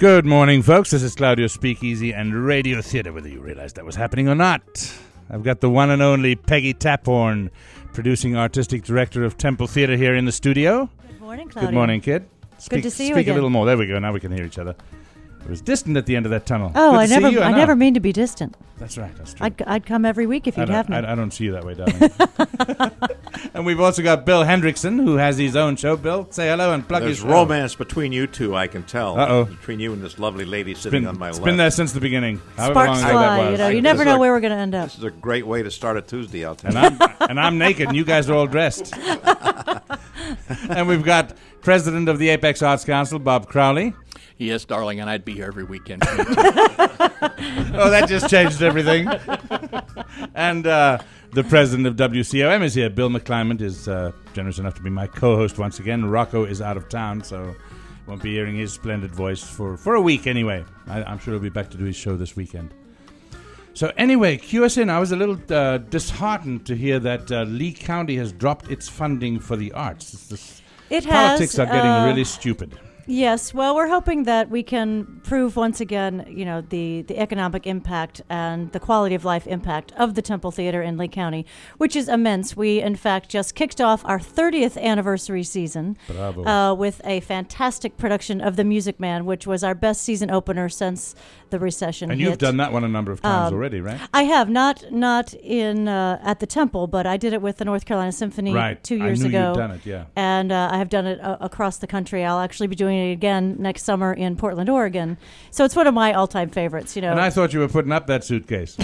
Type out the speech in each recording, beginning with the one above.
Good morning, folks. This is Claudio Speakeasy and Radio Theatre, whether you realize that was happening or not. I've got the one and only Peggy Taphorn, producing artistic director of Temple Theatre, here in the studio. Good morning, Claudio. Good morning, kid. Good to see you Speak again. a little more. There we go. Now we can hear each other. It was distant at the end of that tunnel. Oh, Good to see you, I never mean to be distant. That's right. That's true. I'd come every week if you'd have me. I don't see you that way, darling. And we've also got Bill Hendrickson, who has his own show. Bill, say hello and plug There's his romance between you two, I can tell. Uh-oh. Between you and this lovely lady sitting on my It's left. been there since the beginning. However Sparks long ago fly. that was. You never know where we're going to end up. This is a great way to start a Tuesday, I'll tell And you. I'm naked, and you guys are all dressed. And we've got President of the Apex Arts Council, Bob Crowley. Yes, darling, and I'd be here every weekend. Oh, that just changed everything. And the president of WCOM is here. Bill McClymont is generous enough to be my co-host once again. Rocco is out of town, so won't be hearing his splendid voice for a week anyway. I'm sure he'll be back to do his show this weekend. So anyway, cue us in. I was a little disheartened to hear that Lee County has dropped its funding for the arts. Politics are getting really stupid. Yes, well, we're hoping that we can prove once again, the economic impact and the quality of life impact of the Temple Theatre in Lee County, which is immense. We, in fact, just kicked off our 30th anniversary season with a fantastic production of The Music Man, which was our best season opener since the recession And hit. you've done that one a number of times already, right? I have, not in at the Temple, but I did it with the North Carolina Symphony 2 years ago. You've done it, yeah. And I have done it across the country. I'll actually be doing it again next summer in Portland, Oregon. So it's one of my all-time favorites. And I thought you were putting up that suitcase.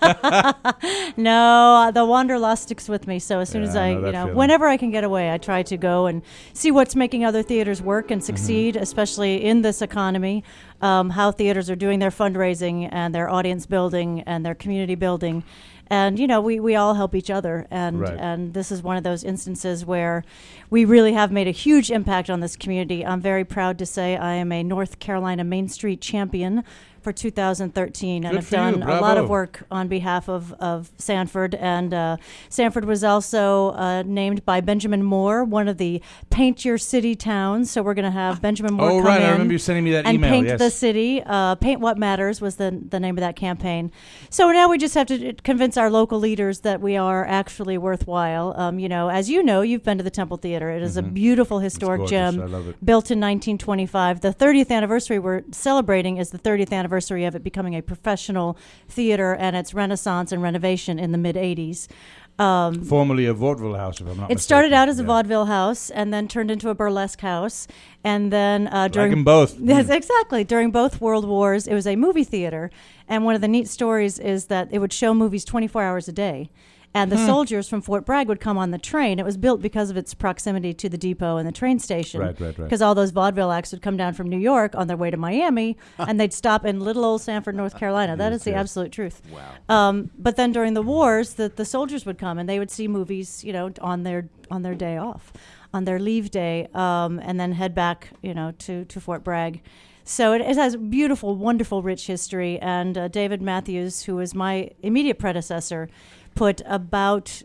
No, the wanderlust sticks with me. So as soon as feeling. whenever I can get away, I try to go and see what's making other theaters work and succeed, especially in this economy. How theaters are doing their fundraising and their audience building and their community building. And, we all help each other. And this is one of those instances where we really have made a huge impact on this community. I'm very proud to say I am a North Carolina Main Street champion for 2013. And I've done a lot of work on behalf of Sanford. And Sanford was also named by Benjamin Moore, one of the Paint Your City towns. So we're going to have Benjamin Moore come in. I remember you sending me that and email. Paint the City. Paint What Matters was the name of that campaign. So now we just have to convince our local leaders that we are actually worthwhile. As you know, you've been to the Temple Theatre. It is a beautiful historic gem. I love it. Built in 1925. The 30th anniversary we're celebrating is the 30th anniversary of it becoming a professional theater and its renaissance and renovation in the mid-'80s. Formerly a vaudeville house, if I'm not mistaken. It started out as a vaudeville house and then turned into a burlesque house. And then during... Like them both. Yes, exactly. During both World Wars, it was a movie theater. And one of the neat stories is that it would show movies 24 hours a day. And the soldiers from Fort Bragg would come on the train. It was built because of its proximity to the depot and the train station. Right. Because all those vaudeville acts would come down from New York on their way to Miami, and they'd stop in little old Sanford, North Carolina. That is the absolute truth. Wow. But then during the wars, the soldiers would come, and they would see movies, on their day off, on their leave day, and then head back, to Fort Bragg. So it has beautiful, wonderful, rich history. And David Matthews, who was my immediate predecessor, put about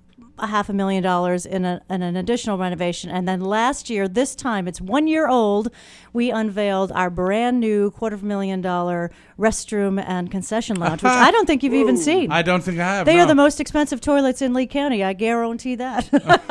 $500,000 in an additional renovation. And then last year, this time, it's 1 year old, we unveiled our brand new $250,000 restroom and concession lounge, which I don't think you've even seen. I don't think I have. They are the most expensive toilets in Lee County. I guarantee that.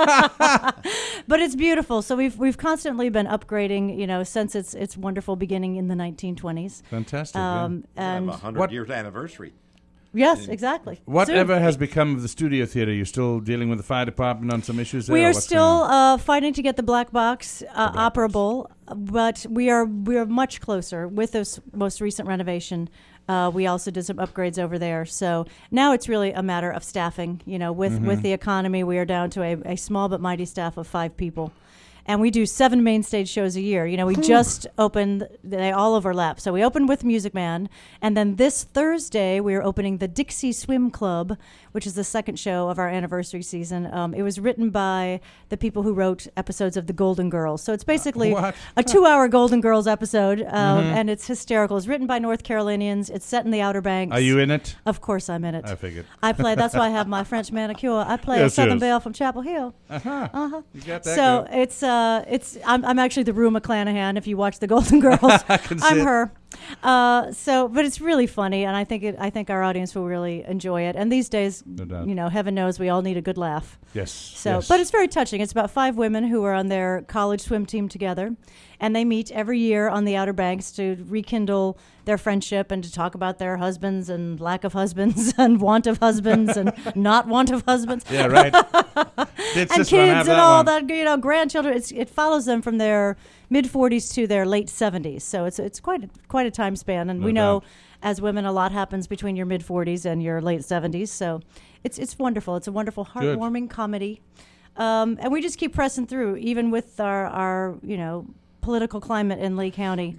But it's beautiful. So we've constantly been upgrading, since its wonderful beginning in the 1920s. Fantastic. And And a 100-year anniversary. Yes, exactly. Whatever Soon. has become of the studio theater? You're still dealing with the fire department on some issues there? We are What's going on? still fighting to get the black box operable, but we are much closer with this most recent renovation. We also did some upgrades over there. So now it's really a matter of staffing. With the economy, we are down to a small but mighty staff of 5 people. And we do 7 main stage shows a year. We just opened, they all overlap. So we opened with Music Man. And then this Thursday, we are opening the Dixie Swim Club, which is the second show of our anniversary season. It was written by the people who wrote episodes of The Golden Girls. So it's basically a 2-hour Golden Girls episode. And it's hysterical. It's written by North Carolinians. It's set in the Outer Banks. Are you in it? Of course I'm in it. I figured. I play, that's why I have my French manicure. I play a Southern Belle from Chapel Hill. You got that So girl. I'm actually the Rue McClanahan. If you watch The Golden Girls, I'm her. But it's really funny, and I think our audience will really enjoy it. And these days, No doubt. heaven knows we all need a good laugh. Yes. So, yes. but it's very touching. It's about 5 women who are on their college swim team together, and they meet every year on the Outer Banks to rekindle their friendship and to talk about their husbands and lack of husbands and want of husbands and not want of husbands. Yeah, right. And kids and all that, grandchildren. It follows them from their mid-40s to their late 70s. So it's quite a time span, and we know as women a lot happens between your mid-40s and your late 70s. So it's wonderful. It's a wonderful, heartwarming comedy, and we just keep pressing through, even with our political climate in Lee County.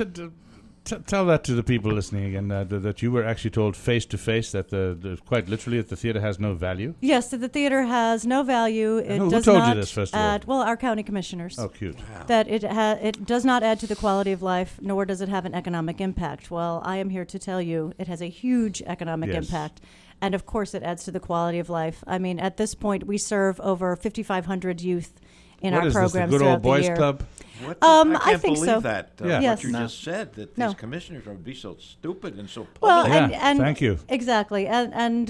Tell that to the people listening again, that you were actually told face to face that quite literally that the theater has no value. Yes, that the theater has no value. It Who does told not you this, first of all? well, our county commissioners. Oh, cute. That it does not add to the quality of life, nor does it have an economic impact. Well, I am here to tell you it has a huge economic Yes. impact. And of course, it adds to the quality of life. I mean, at this point, we serve over 5,500 youth in What our is this, programs the good old throughout the boys year. club? What I I can't think believe so. that. Yeah. Yes. What you No. just said, that No. these commissioners would be so stupid and so Well, public. Yeah, and thank you. Exactly, and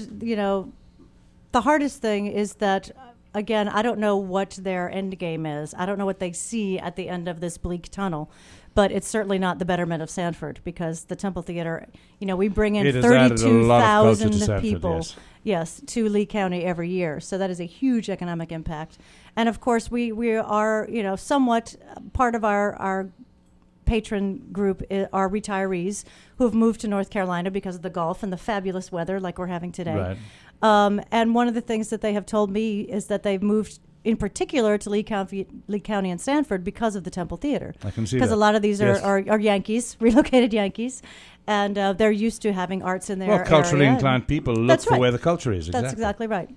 the hardest thing is that again, I don't know what their end game is. I don't know what they see at the end of this bleak tunnel, but it's certainly not the betterment of Sanford, because the Temple Theater, we bring in It has added a lot of culture to 32,000 Sanford, people. Yes, to Lee County every year. So that is a huge economic impact. And of course, we are, somewhat part of our patron group are retirees who have moved to North Carolina because of the Gulf and the fabulous weather like we're having today. Right. And one of the things that they have told me is that they've moved in particular to Lee County and Sanford because of the Temple Theater. I can see Because that. a lot of these Yes. are Yankees, relocated Yankees, and they're used to having arts in their Well, culturally area. inclined people look That's for right. where the culture is. That's exactly right.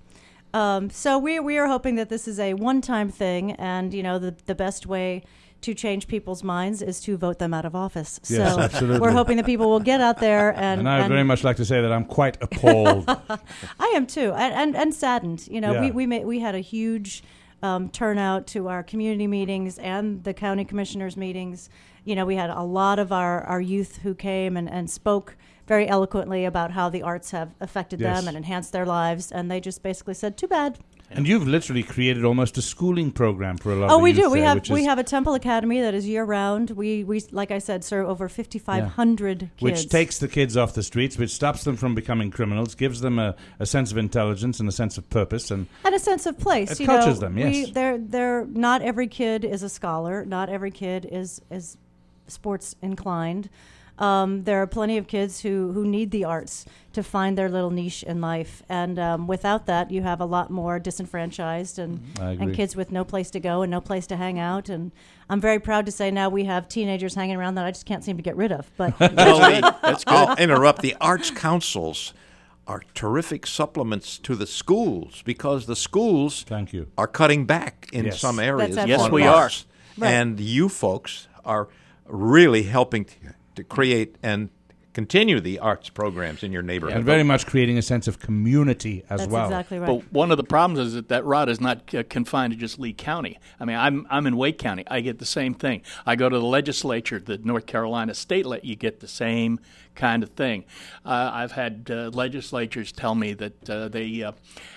So we are hoping that this is a one-time thing, and the best way to change people's minds is to vote them out of office. Yes, so absolutely. we're hoping that people will get out there and And I would very much like to say that I'm quite appalled. I am too, and saddened. Yeah. We had a huge turnout to our community meetings and the county commissioners meetings. We had a lot of our youth who came and spoke very eloquently about how the arts have affected Yes. them and enhanced their lives, and they just basically said, "Too bad." And you've literally created almost a schooling program for a lot of Oh, the we youth do. We there, have which we is- have a Temple Academy that is year round. We like I said, serve over 5,500 kids. Which takes the kids off the streets, which stops them from becoming criminals, gives them a sense of intelligence and a sense of purpose. And a sense of place. It cultures them, yes. They're not every kid is a scholar. Not every kid is sports inclined. There are plenty of kids who need the arts to find their little niche in life, and without that, you have a lot more disenfranchised and I agree. kids with no place to go and no place to hang out. And I'm very proud to say now we have teenagers hanging around that I just can't seem to get rid of. But That's good. I'll interrupt. The arts councils are terrific supplements to the schools, because the schools Thank you. are cutting back in Yes. some areas. That's Yes, on we arts. Right. And you folks are really helping to create and continue the arts programs in your neighborhood. And very much creating a sense of community as that's well. exactly right. But one of the problems is that rod is not confined to just Lee County. I mean, I'm in Wake County. I get the same thing. I go to the legislature, the North Carolina state, you get the same kind of thing. I've had legislatures tell me that there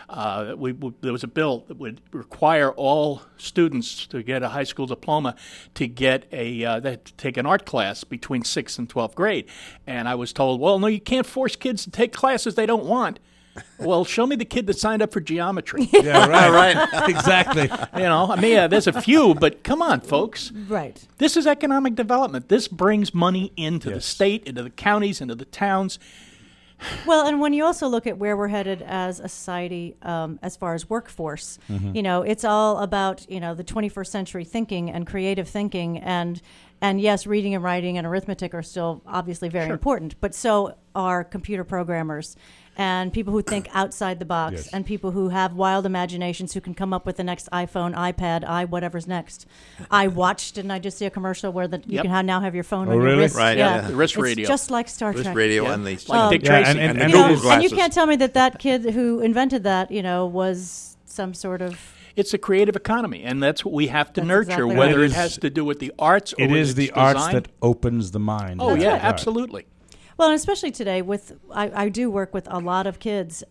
was a bill that would require all students to get a high school diploma to get they had to take an art class between 6th and 12th grade. And I was told, well, no, you can't force kids to take classes they don't want. Well, show me the kid that signed up for geometry. Yeah, right. Exactly. There's a few, but come on, folks. right. This is economic development. This brings money into the Yes. state, into the counties, into the towns. Well, and when you also look at where we're headed as a society, as far as workforce, it's all about the 21st century thinking and creative thinking, and yes, reading and writing and arithmetic are still obviously very important, but so are computer programmers and people who think outside the box, Yes. and people who have wild imaginations who can come up with the next iPhone, iPad, whatever's next. I watched, didn't I just see a commercial where you Yep. can now have your phone Oh, on your really? wrist? Right, Yeah. yeah. The wrist It's radio. just like Star This Trek. radio Yeah. and the Like Dick Yeah, Tracy. and the you Google know, glasses. and you can't tell me that kid who invented that, was some sort of it's a creative economy, and that's what we have to That's nurture, exactly whether right. it has to do with the arts or It with is its the arts design. that opens the mind. Oh, That's yeah, right. absolutely. Well, and especially today, I do work with a lot of kids,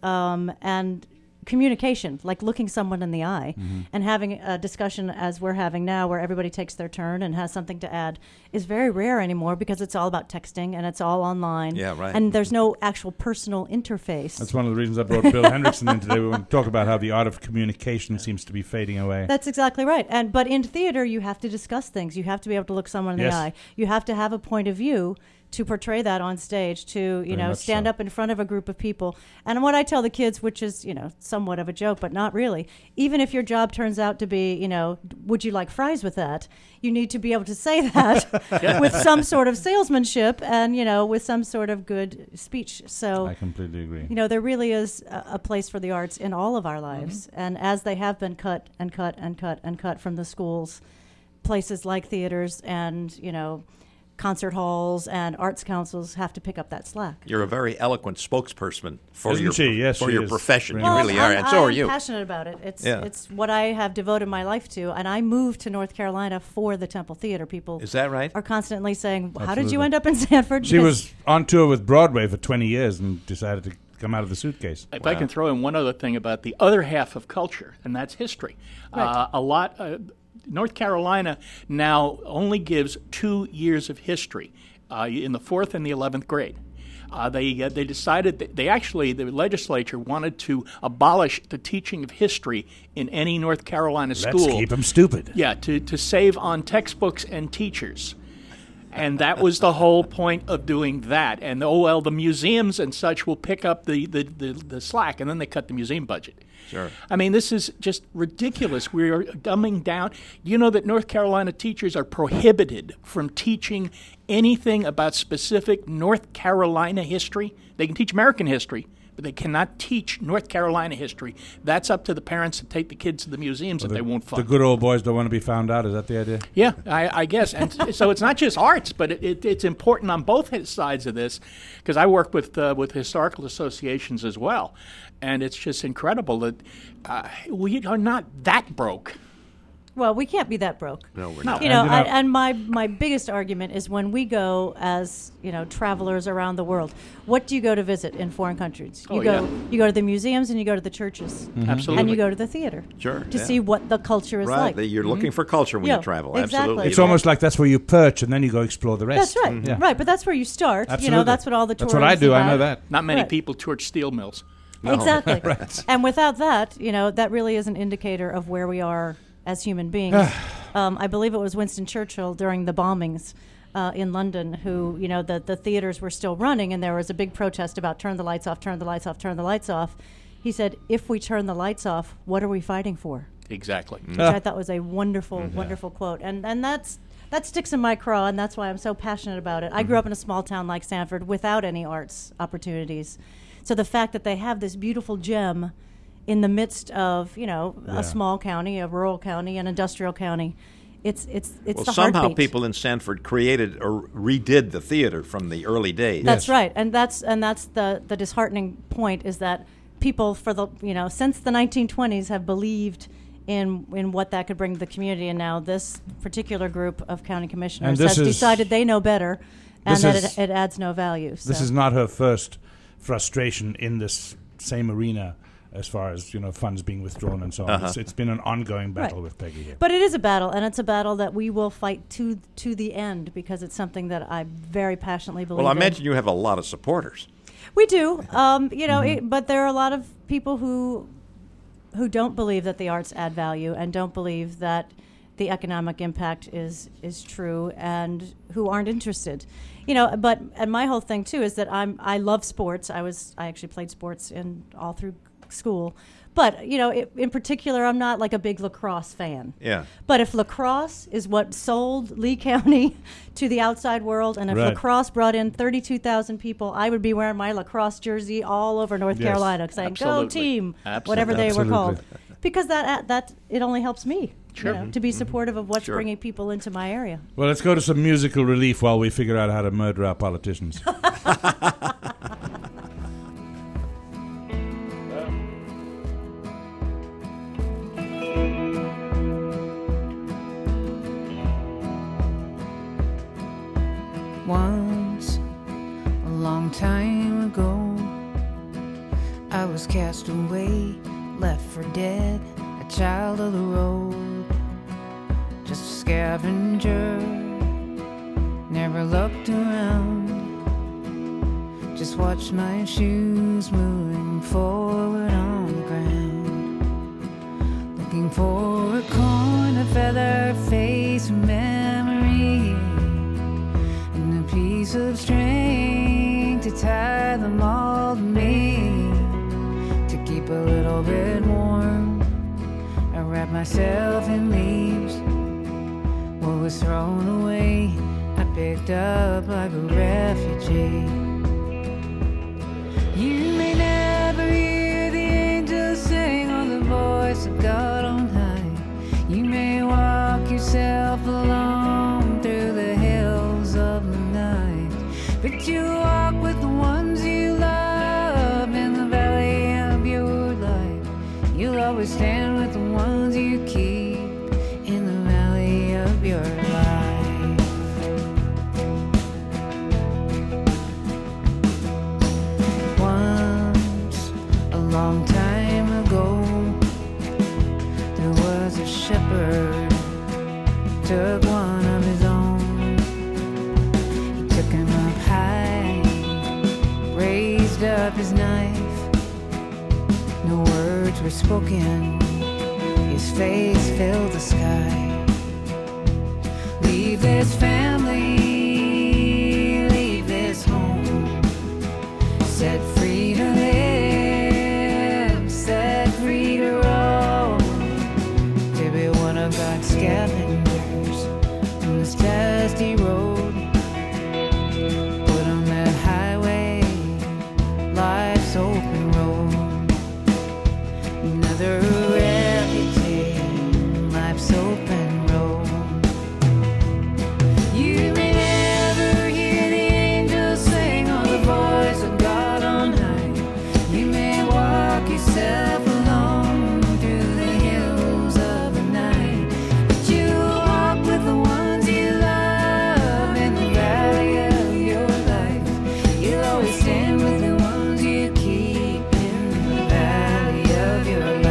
and communication, like looking someone in the eye and having a discussion as we're having now, where everybody takes their turn and has something to add, is very rare anymore because it's all about texting and it's all online. Yeah, right. And there's no actual personal interface. That's one of the reasons I brought Bill Hendrickson in today. We want to talk about how the art of communication seems to be fading away. That's exactly right. But in theater, you have to discuss things. You have to be able to look someone in Yes. the eye. You have to have a point of view to portray that on stage, to Very much stand so. up in front of a group of people. And what I tell the kids, which is somewhat of a joke, but not really, even if your job turns out to be would you like fries with that, you need to be able to say that with some sort of salesmanship and with some sort of good speech. So I completely agree. there really is a place for the arts in all of our lives. And as they have been cut and cut and cut and cut from the schools, places like theaters and concert halls and arts councils have to pick up that slack. You're a very eloquent spokesperson for Isn't your she? Yes, for she your is. profession. Really. You Well, really are, and so are I'm you. passionate about it. Yeah. It's what I have devoted my life to, and I moved to North Carolina for the Temple Theater. People Is that right? are constantly saying, "How did Absolutely. you end up in Sanford?" She was on tour with Broadway for 20 years and decided to come out of the suitcase. If I can throw in one other thing about the other half of culture, and that's history. Right. North Carolina now only gives 2 years of history in the 4th and the 11th grade. They decided that the legislature wanted to abolish the teaching of history in any North Carolina school. Let's keep them stupid. Yeah, to save on textbooks and teachers. And that was the whole point of doing that. And the museums and such will pick up the slack, and then they cut the museum budget. Sure. I mean, this is just ridiculous. We are dumbing down. You know that North Carolina teachers are prohibited from teaching anything about specific North Carolina history. They can teach American history, but they cannot teach North Carolina history. That's up to the parents to take the kids to the museums that they won't The fund. good old boys don't want to be found out. Is that the idea? Yeah, I guess. And so it's not just arts, but it's important on both sides of this, because I work with historical associations as well. And it's just incredible that we are not that broke. Well, we can't be that broke. No, we're No. not. And my biggest argument is when we go as travelers around the world. What do you go to visit in foreign countries? You go to the museums and you go to the churches. Absolutely. And you go to the theater. Sure, To yeah. see what the culture is Right. like. You're looking for culture when Yeah, you travel. exactly. Absolutely. It's almost like that's where you perch and then you go explore the rest. That's right. Yeah. Right, but that's where you start. Absolutely. That's what all the tours That's what I do. I about. know that. Not many Right. people torch steel mills. Exactly. And without that, that really is an indicator of where we are as human beings. I believe it was Winston Churchill during the bombings in London who, the theaters were still running and there was a big protest about turn the lights off, turn the lights off, turn the lights off. He said, if we turn the lights off, what are we fighting for? Exactly. Which I thought was a wonderful, wonderful quote. And that sticks in my craw, and that's why I'm so passionate about it. I grew up in a small town like Sanford without any arts opportunities. So the fact that they have this beautiful gem in the midst of, a small county, a rural county, an industrial county, it's Well, the somehow heartbeat. people in Sanford created or redid the theater from the early days. That's Yes. right, and that's the disheartening point is that people for the since the 1920s have believed in what that could bring to the community, and now this particular group of county commissioners And this has is- decided they know better, and this that is- it adds no value. So. This is not her first frustration in this same arena as far as funds being withdrawn and so on. It's been an ongoing battle Right. with Peggy here. But it is a battle, and it's a battle that we will fight to the end because it's something that I very passionately believe Well, I in. imagine you have a lot of supporters. We do, but there are a lot of people who don't believe that the arts add value and don't believe that the economic impact is true and who aren't interested. And my whole thing too is that I love sports. I actually played sports all through school. But, in particular, I'm not like a big lacrosse fan. Yeah. But if lacrosse is what sold Lee County to the outside world, and if Right. lacrosse brought in 32,000 people, I would be wearing my lacrosse jersey all over North Yes. Carolina saying, go Absolutely. team, Absolutely. whatever they were Absolutely. called. Because that it only helps me Sure. to be supportive of what's Sure. bringing people into my area. Well, let's go to some musical relief while we figure out how to murder our politicians. Once, a long time ago, I was cast away, left for dead, a child of the road, just a scavenger, never looked around, just watched my shoes moving forward on the ground, looking for a coin, a feather, face, a memory, and a piece of string to tie them all to me, to keep a little bit warm. I wrapped myself in leaves. What was thrown away, I picked up like a refugee. You may never hear the angels sing or the voice of God on high. You may walk yourself alone through the hills of the night, but you walk with the ones you love in the valley of your life. You'll always stand with the ones you keep in the valley of your life. Once, a long time ago, there was a shepherd, took one of his own. He took him up high, raised up his knife. No words were spoken, his face filled the sky. Leave this family, leave this home, set free to live, set free to roam, to be one of God's scavengers on this dusty road. Put on that highway, life's open road. Another refugee, life's open road. You may never hear the angels sing or the voice of God on high. You may walk yourself alone through the hills of the night, but you walk with the ones you love in the valley of your life. You'll always stand with the ones you keep in the valley of your life.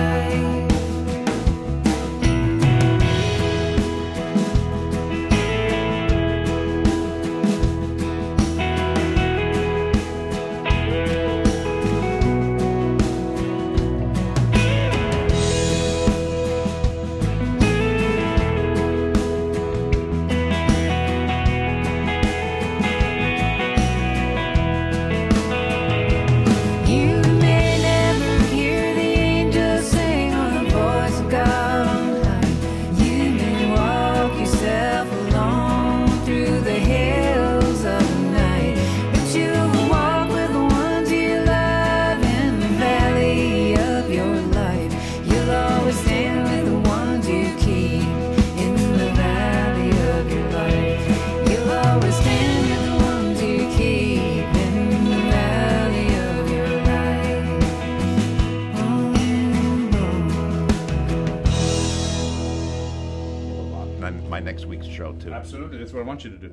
You may never hear the angels sing or the voice of God on high. You may walk yourself alone through the hills of the night, but you will walk with the ones you love in the valley of your life. You'll always stand with the ones you keep in the valley of your life. You'll always stand with the ones you keep in the valley of your life. My next week's show, too. Absolutely, that's what I want you to do.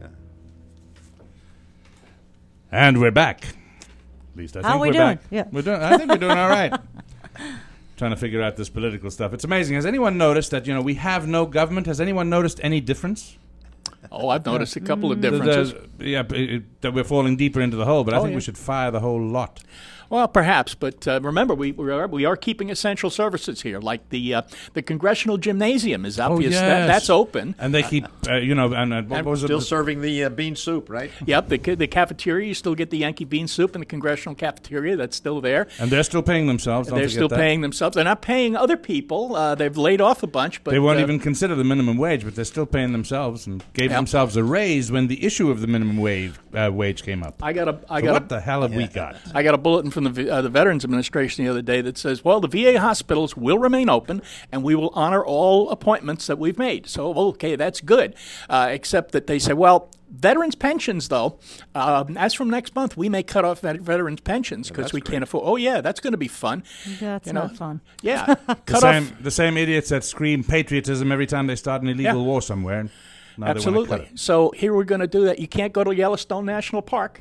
And we're back. At least I think How we we're doing? back. Yeah. We're doing. I think we're doing all right. Trying to figure out this political stuff. It's amazing. Has anyone noticed that we have no government? Has anyone noticed any difference? Oh, I've noticed a couple of differences. That we're falling deeper into the hole, but I think yeah. we should fire the whole lot. Well, perhaps, but remember, we are keeping essential services here, like the congressional gymnasium is obvious. yes. That's open. And they keep, and what was Still it? serving the bean soup, right? Yep, the cafeteria, you still get the Yankee bean soup in the congressional cafeteria. That's still there. And they're still paying themselves. Don't They're forget still that. paying themselves. They're not paying other people. They've laid off a bunch, but They won't even consider the minimum wage, but they're still paying themselves and gave Yep. themselves a raise when the issue of the minimum wage came up. What the hell have we got? I got a bulletin from the Veterans Administration the other day that says, well, the VA hospitals will remain open and we will honor all appointments that we've made. So, okay, that's good. Except that they say, well, veterans' pensions, though, as from next month, we may cut off veterans' pensions because we can't afford. Oh, yeah, that's going to be fun. That's not fun. Yeah. Cut off. The same idiots that scream patriotism every time they start an illegal war somewhere. Now they wanna Absolutely. cut it. So here we're going to do that. You can't go to Yellowstone National Park.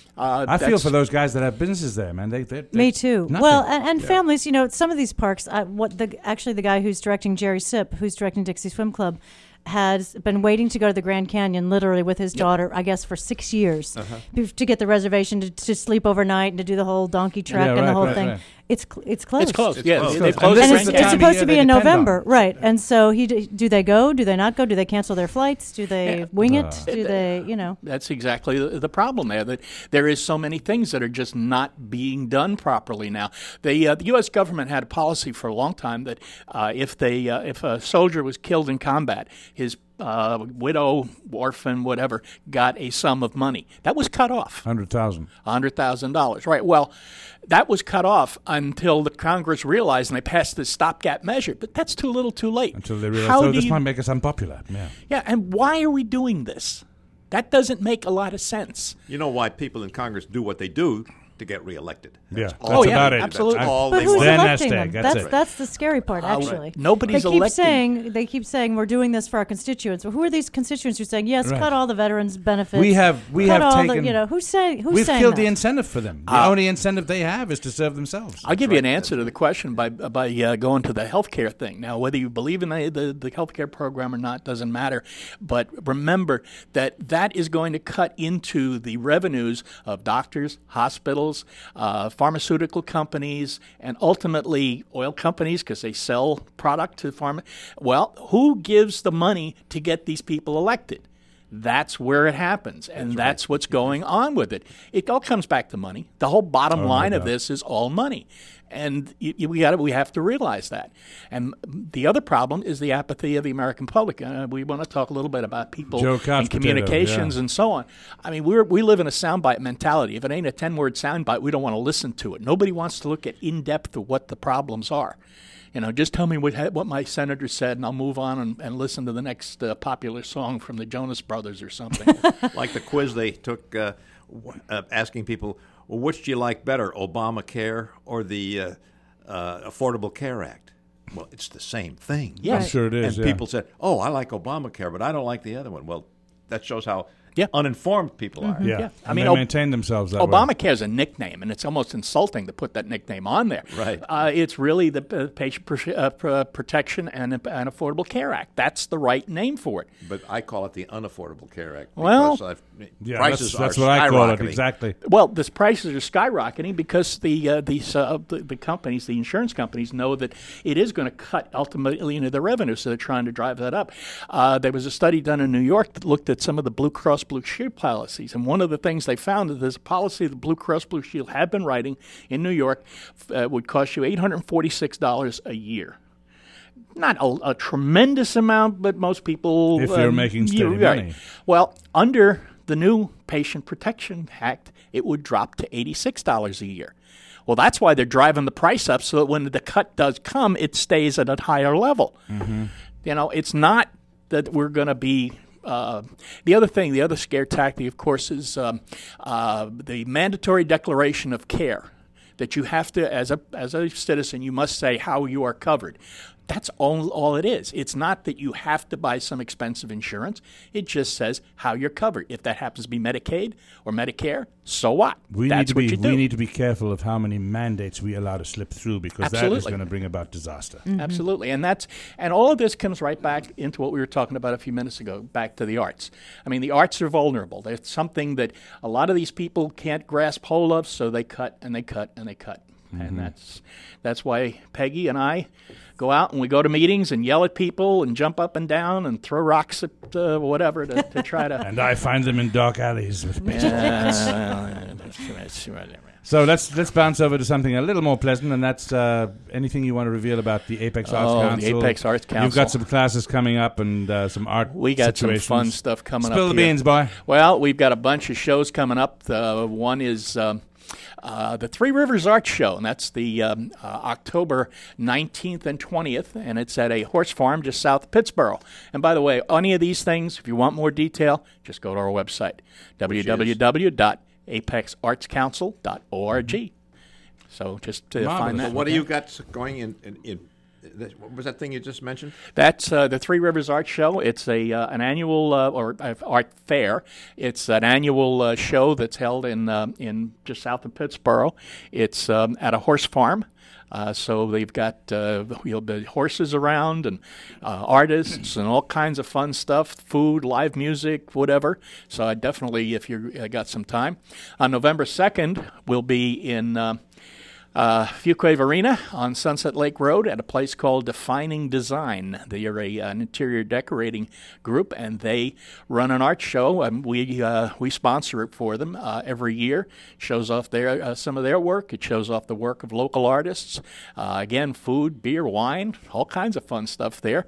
I feel for those guys that have businesses there, man. They Me too. nothing. Well, and families, some of these parks. The guy who's directing Jerry Sipp, who's directing Dixie Swim Club, has been waiting to go to the Grand Canyon literally with his daughter, I guess, for 6 years to get the reservation to sleep overnight and to do the whole donkey trek and the whole thing. Right. It's closed. It's closed. closed. Yeah, It's they've closed. closed And the this is Grand the It's time of Canyon. supposed year to be they in depend on. November, right? And so do they go? Do they not go? Do they cancel their flights? Do they wing it? Do they, That's exactly the problem there. That there is so many things that are just not being done properly now. The U.S. government had a policy for a long time that if a soldier was killed in combat, his widow, orphan, whatever, got a sum of money. That was cut off. $100,000. $100,000. Right. Well, that was cut off until the Congress realized and they passed this stopgap measure. But that's too little too late. Until they realize, How this do you- might make us unpopular. Yeah. Yeah, and why are we doing this? That doesn't make a lot of sense. You know why people in Congress do what they do? To get reelected. Yeah, all that's they about do. it. absolutely. That's all But they who's want. Then electing nest egg, them? that's it. That's the scary part, actually. Nobody's they keep electing. saying we're doing this for our constituents. Well, who are these constituents who are saying yes? Right. Cut all the veterans' benefits. We have cut all taken. who's saying We've saying killed that? the incentive for them. The only incentive they have is to serve themselves. I'll give you an answer to the question by going to the healthcare thing. Now, whether you believe in the healthcare program or not doesn't matter. But remember that is going to cut into the revenues of doctors, hospitals, pharmaceutical companies, and ultimately oil companies because they sell product to pharma. Well, who gives the money to get these people elected? That's where it happens, and that's what's going on with it. It all comes back to money. The whole bottom line of this is all money, and we have to realize that. And the other problem is the apathy of the American public. We want to talk a little bit about people Joe Cox and communications potato, and so on. I mean, we live in a soundbite mentality. If it ain't a 10-word soundbite, we don't want to listen to it. Nobody wants to look at in depth of what the problems are. Just tell me what my senator said, and I'll move on and listen to the next popular song from the Jonas Brothers or something. Like the quiz they took asking people, well, which do you like better, Obamacare or the Affordable Care Act? Well, it's the same thing. Yes. I'm sure it is. And yeah. people said, oh, I like Obamacare, but I don't like the other one. Well, that shows how Yeah. uninformed people are. Yeah. Yeah. I And mean, they maintain themselves that way. Obamacare is a nickname, and it's almost insulting to put that nickname on there. Right. It's really the Patient Protection and Affordable Care Act. That's the right name for it. But I call it the Unaffordable Care Act. Well, because Yeah, prices that's are what I call it. skyrocketing. Exactly. Well, the prices are skyrocketing because the companies, the insurance companies, know that it is going to cut ultimately into their revenue, so they're trying to drive that up. There was a study done in New York that looked at some of the Blue Cross Blue Shield policies, and one of the things they found is there's a policy the Blue Cross Blue Shield had been writing in New York would cost you $846 a year. Not a tremendous amount, but most people... If you're making steady money. Well, under the new Patient Protection Act, it would drop to $86 a year. Well, that's why they're driving the price up so that when the cut does come, it stays at a higher level. Mm-hmm. It's not that we're going to be... the other scare tactic, of course, is the mandatory declaration of care that you have to, as a citizen, you must say how you are covered. That's all it is. It's not that you have to buy some expensive insurance. It just says how you're covered. If that happens to be Medicaid or Medicare, so what? We That's what you do. We need to be careful of how many mandates we allow to slip through because that is Absolutely. going to bring about disaster. Absolutely, and all of this comes right back into what we were talking about a few minutes ago, back to the arts. I mean, the arts are vulnerable. They're something that a lot of these people can't grasp hold of, so they cut and they cut and they cut. And that's why Peggy and I go out and we go to meetings and yell at people and jump up and down and throw rocks at whatever to try to. And I find them in dark alleys with So let's bounce over to something a little more pleasant, and that's anything you want to reveal about the Apex Arts Council. The Apex Arts Council. You've got some classes coming up and some art. We got situations. some fun stuff coming up. Spill the here. beans, boy. Well, we've got a bunch of shows coming up. One is the Three Rivers Arts Show, and that's the October 19th and 20th, and it's at a horse farm just south of Pittsburgh. And by the way, any of these things, if you want more detail, just go to our website, www.apexartscouncil.org. So just to find that. So what do you got going in What was that thing you just mentioned? That's the Three Rivers Art Show. It's an annual art fair. It's an annual show that's held in just south of Pittsburgh. It's at a horse farm. So they've got the horses around and artists and all kinds of fun stuff, food, live music, whatever. So I definitely, if you got some time. On November 2nd, we'll be in Fuquay Arena on Sunset Lake Road at a place called Defining Design. They are an interior decorating group, and they run an art show. And we sponsor it for them every year. It shows off some of their work. It shows off the work of local artists. Again, food, beer, wine, all kinds of fun stuff there.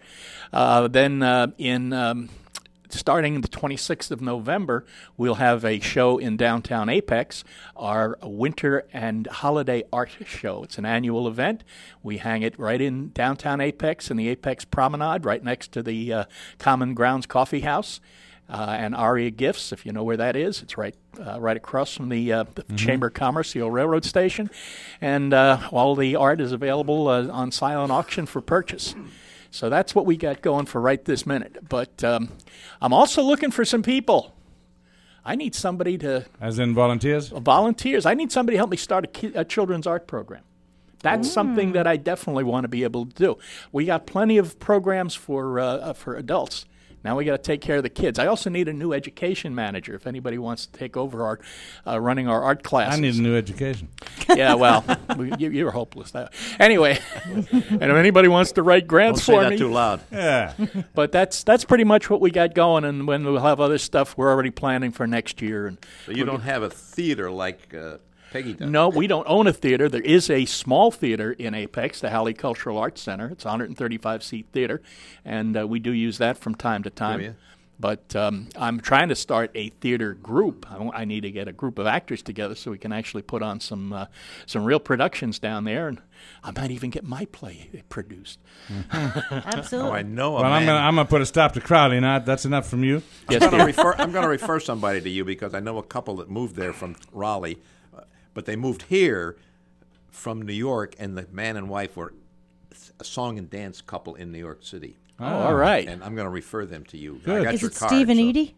Starting the 26th of November, we'll have a show in downtown Apex, our winter and holiday art show. It's an annual event. We hang it right in downtown Apex in the Apex Promenade, right next to the Common Grounds Coffee House. And Aria Gifts, if you know where that is. It's right across from the Chamber of Commerce, the old railroad station. And all the art is available on silent auction for purchase. So that's what we got going for right this minute. But I'm also looking for some people. I need somebody to... As in volunteers? Volunteers. I need somebody to help me start a children's art program. That's something that I definitely want to be able to do. We got plenty of programs for adults. Now we got to take care of the kids. I also need a new education manager if anybody wants to take over our running our art classes. I need a new education. Yeah, well, you're hopeless. Anyway, and if anybody wants to write grants Don't for say me. that too loud. Yeah. But that's pretty much what we got going, and when we'll have other stuff, we're already planning for next year. And So you don't have a theater like Peggy does? no, we don't own a theater. There is a small theater in Apex, the Halley Cultural Arts Center. It's a 135-seat theater, and we do use that from time to time. Do you? But I'm trying to start a theater group. I need to get a group of actors together so we can actually put on some real productions down there, and I might even get my play produced. Absolutely. Oh, I know a Well, man. I'm gonna put a stop to Crowley now. That's enough from you. Yes, I'm dear. going to refer somebody to you because I know a couple that moved there from Raleigh, but they moved here from New York, and the man and wife were a song and dance couple in New York City. Oh, all right. And I'm going to refer them to you. Good. I got Is your it card, Steve and so- Edie?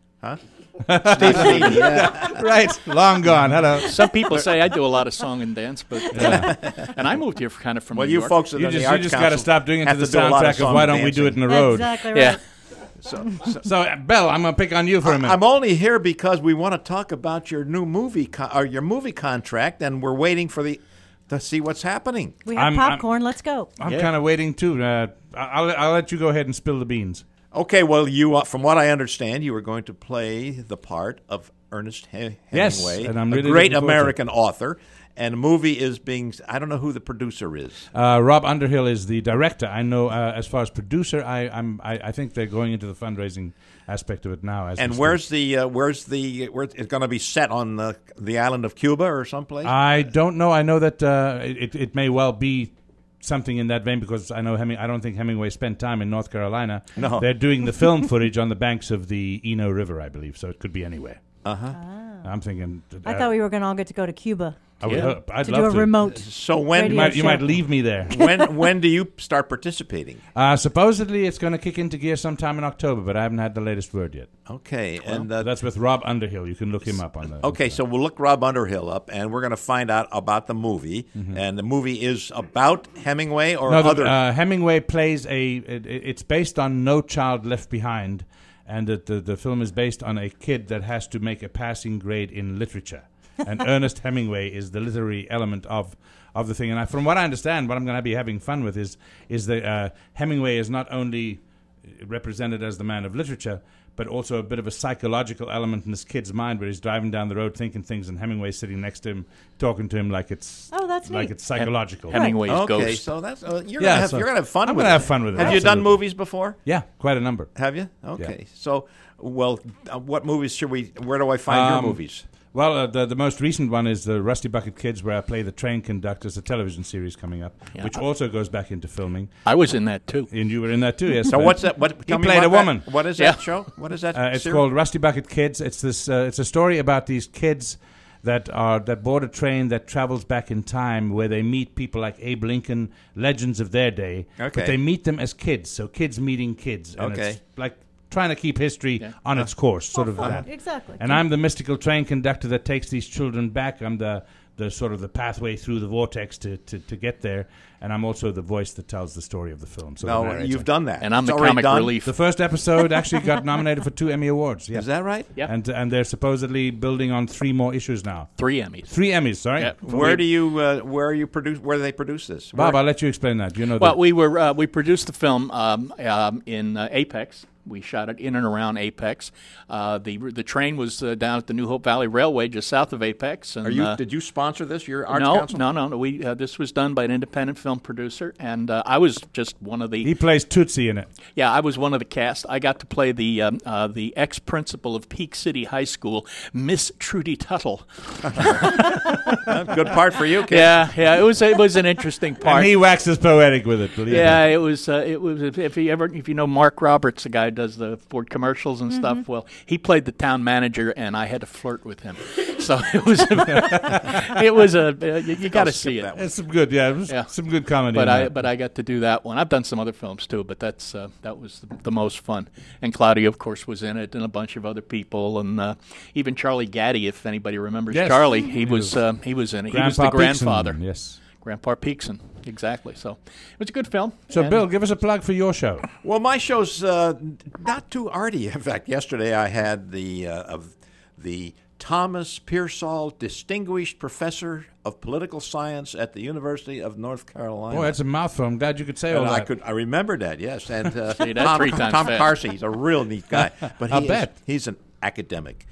Steve and Edie, yeah. Right. Long gone. Hello. Some people say I do a lot of song and dance, but and I moved here kind of from Well, New you York. folks at You the just Arts got to Council stop doing it to have the do a lot soundtrack of song Why and Don't We Do It in dancing. the Road. Exactly right. Yeah. So, Belle, I'm going to pick on you for a minute. I'm only here because we want to talk about your new movie or your movie contract, and we're waiting for to see what's happening. We have I'm- popcorn. Let's go. I'm Yeah. kind of waiting, too. I'll let you go ahead and spill the beans. Okay, well, you, from what I understand, you were going to play the part of Ernest Hemingway, Yes, and I'm really a great looking forward to it. American author. And the movie is being, I don't know who the producer is. Rob Underhill is the director. I know as far as producer, I think they're going into the fundraising aspect of it now. And where's it's going to be set on the island of Cuba or someplace? I don't know. I know that it may well be something in that vein because I know I don't think Hemingway spent time in North Carolina. No. They're doing the film footage on the banks of the Eno River, I believe, so it could be anywhere. I'm thinking. I thought we were going to all get to go to Cuba I would Yeah. hope. I'd to love do a to. remote. So when Radio You might leave me there. when do you start participating? Supposedly it's going to kick into gear sometime in October, but I haven't had the latest word yet. Okay, and That's with Rob Underhill. You can look him up on the. okay, so we'll look Rob Underhill up, and we're going to find out about the movie. And the movie is about Hemingway or No, other. Hemingway plays it's based on No Child Left Behind, and the film is based on a kid that has to make a passing grade in literature. And Ernest Hemingway is the literary element of the thing. And from what I understand, what I'm going to be having fun with is that Hemingway is not only represented as the man of literature, but also a bit of a psychological element in this kid's mind where he's driving down the road thinking things and Hemingway's sitting next to him, talking to him like it's That's like neat. it's psychological. Hemingway's okay, Ghost. so that's you're Yeah, going to have fun I'm with gonna it. have fun with it, Have you done absolutely. movies before? Yeah, quite a number. Have you? Okay. So, well, what movies where do I find your movies? Well, the most recent one is the Rusty Bucket Kids, where I play the train conductor. It's a television series coming up, Yeah. which also goes back into filming. I was in that too. And you were in that too, yes. So Ben. what's that? What He tell me played what a woman. What is Yeah. that show? What is that? It's series? called Rusty Bucket Kids. It's this. It's a story about these kids that board a train that travels back in time, where they meet people like Abe Lincoln, legends of their day. Okay. But they meet them as kids, so kids meeting kids. And Okay. it's like trying to keep history on its course, sort of that. Exactly. And I'm the mystical train conductor that takes these children back. I'm the sort of the pathway through the vortex to get there. And I'm also the voice that tells the story of the film. So the No, narrator. you've done that. And I'm It's the already comic done? relief. The first episode actually got nominated for 2 Emmy Awards. Yeah. Is that right? Yep. And they're supposedly building on 3 more issues now. 3 Emmys. 3 Emmys, sorry. Yeah. Where do they produce this? Bob, Where- I'll let you explain that. You know Well, that. we produced the film in Apex. We shot it in and around Apex. The train was down at the New Hope Valley Railway, just south of Apex. And, did you sponsor this? Your arts no, council? no. We this was done by an independent film producer, and I was just one of the. He plays Tootsie in it. Yeah, I was one of the cast. I got to play the ex-principal of Peak City High School, Miss Trudy Tuttle. Good part for you, kid. Yeah, it was an interesting part. And he waxes poetic with it. Believe Yeah, me. it was. If you know Mark Roberts, the guy who does the Ford commercials and stuff. Well, he played the town manager, and I had to flirt with him. So it was. You got to see it. that one. It's some good, Yeah. some good comedy. in that. But I got to do that one. I've done some other films too, but that was the most fun. And Claudia, of course, was in it, and a bunch of other people, and even Charlie Gaddy, if anybody remembers Yes. Charlie, he was in it. He was the Grandpa grandfather. Peakson, yes. Grandpa Peakson, exactly. So it was a good film. So, And- Bill, give us a plug for your show. Well, my show's not too arty. In fact, yesterday I had the Thomas Pearsall Distinguished Professor of Political Science at the University of North Carolina. Boy, that's a mouthful. I'm glad you could say all And that. I remembered that, yes. And See, that 3 times Tom fast. Carsey, he's a real neat guy. But I'll bet. He's an academic.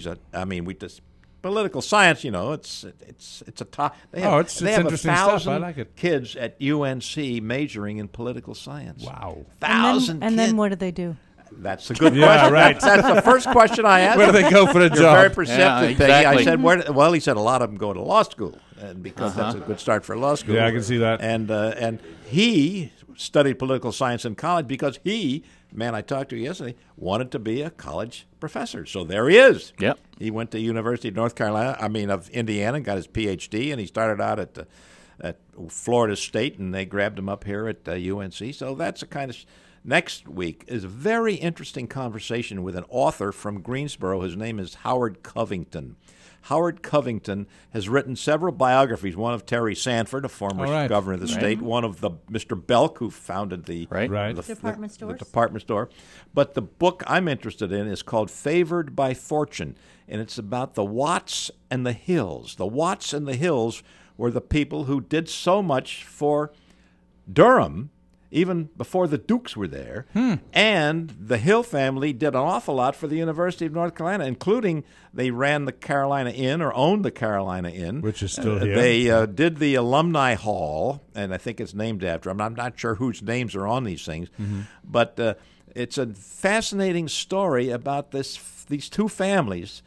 Political science, it's a top. They have, it's they have interesting stuff. I 1,000 like it. kids at UNC majoring in political science. Wow. 1,000 And kids. then what do they do? That's a good Yeah, question. right. That's the first question I asked. Where do they go for a You're very job? perceptive, Yeah, Peggy. I exactly. said, well, he said a lot of them go to law school, and because that's a good start for law school. Yeah, I can see that. And he studied political science in college because I talked to yesterday, wanted to be a college professor. So there he is. Yep. He went to University of North Carolina, of Indiana, got his PhD, and he started out at Florida State, and they grabbed him up here at UNC. So that's a kind of. Next week is a very interesting conversation with an author from Greensboro. His name is Howard Covington. Howard Covington has written several biographies, one of Terry Sanford, a former All right. governor of the state, one of the Mr. Belk, who founded the Right. Department the stores? department store. But the book I'm interested in is called Favored by Fortune, and it's about the Watts and the Hills. The Watts and the Hills were the people who did so much for Durham even before the Dukes were there. And the Hill family did an awful lot for the University of North Carolina, including they ran the Carolina Inn, or owned the Carolina Inn. Which is still here. They did the Alumni Hall, and I think it's named after them. I'm not sure whose names are on these things. But it's a fascinating story about these two families.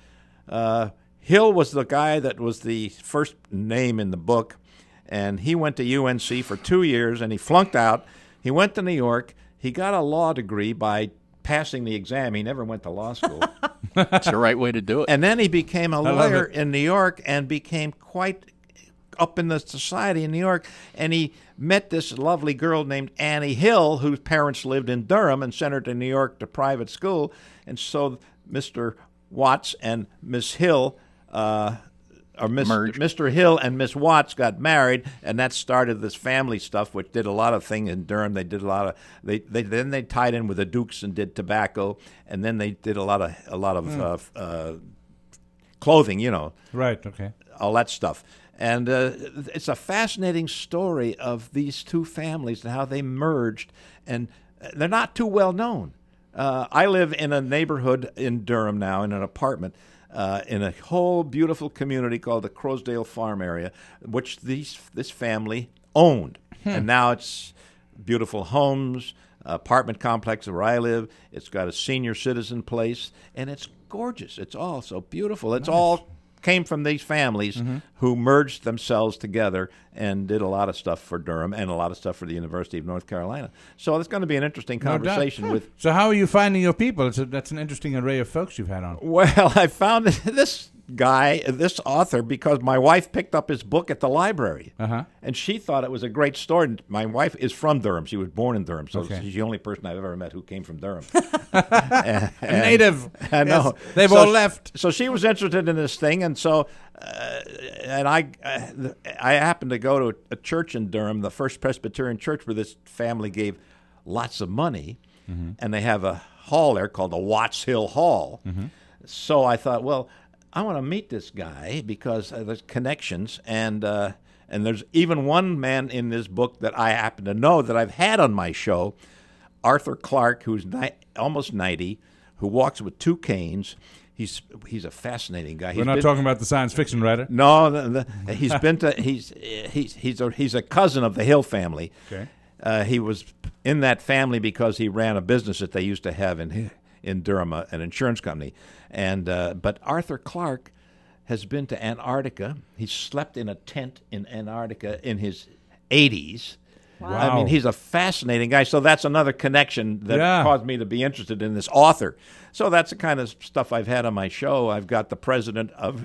Hill was the guy that was the first name in the book, and he went to UNC for 2 years, and he flunked out. He went to New York. He got a law degree by passing the exam. He never went to law school. That's the right way to do it. And then he became a love lawyer it. in New York and became quite up in the society in New York. And he met this lovely girl named Annie Hill, whose parents lived in Durham, and sent her to New York to private school. And so Mr. Watts and Miss Hill, Merged. Mr. Hill and Miss Watts got married, and that started this family stuff, which did a lot of things in Durham. They did a lot of then they tied in with the Dukes and did tobacco, and then they did a lot of clothing, Right, okay. all that stuff. And it's a fascinating story of these two families and how they merged, and they're not too well known. I live in a neighborhood in Durham now, in an apartment, in a whole beautiful community called the Crowsdale Farm area, which this family owned. And now it's beautiful homes, apartment complex where I live. It's got a senior citizen place, and it's gorgeous. It's all so beautiful. It's all came from these families who merged themselves together and did a lot of stuff for Durham and a lot of stuff for the University of North Carolina. So it's going to be an interesting No doubt. conversation with. So how are you finding your people? That's an interesting array of folks you've had on. Well, I found this guy, this author, because my wife picked up his book at the library, and she thought it was a great story. And my wife is from Durham; she was born in Durham, so she's the only person I've ever met who came from Durham. A native. I know. Yes, they've all left. So she was interested in this thing, and so and I happened to go to a church in Durham, the First Presbyterian Church, where this family gave lots of money, and they have a hall there called the Watts Hill Hall. So I thought, well, I want to meet this guy because there's connections, and there's even one man in this book that I happen to know that I've had on my show, Arthur Clarke, who's almost 90, who walks with two canes. He's a fascinating guy. We're not talking about the science fiction writer. No, he's been to he's a cousin of the Hill family. Okay. He was in that family because he ran a business that they used to have in Durham, an insurance company. And but Arthur Clarke has been to Antarctica. He slept in a tent in Antarctica in his 80s. Wow. I mean, he's a fascinating guy. So that's another connection that caused me to be interested in this author. So that's the kind of stuff I've had on my show. I've got the president of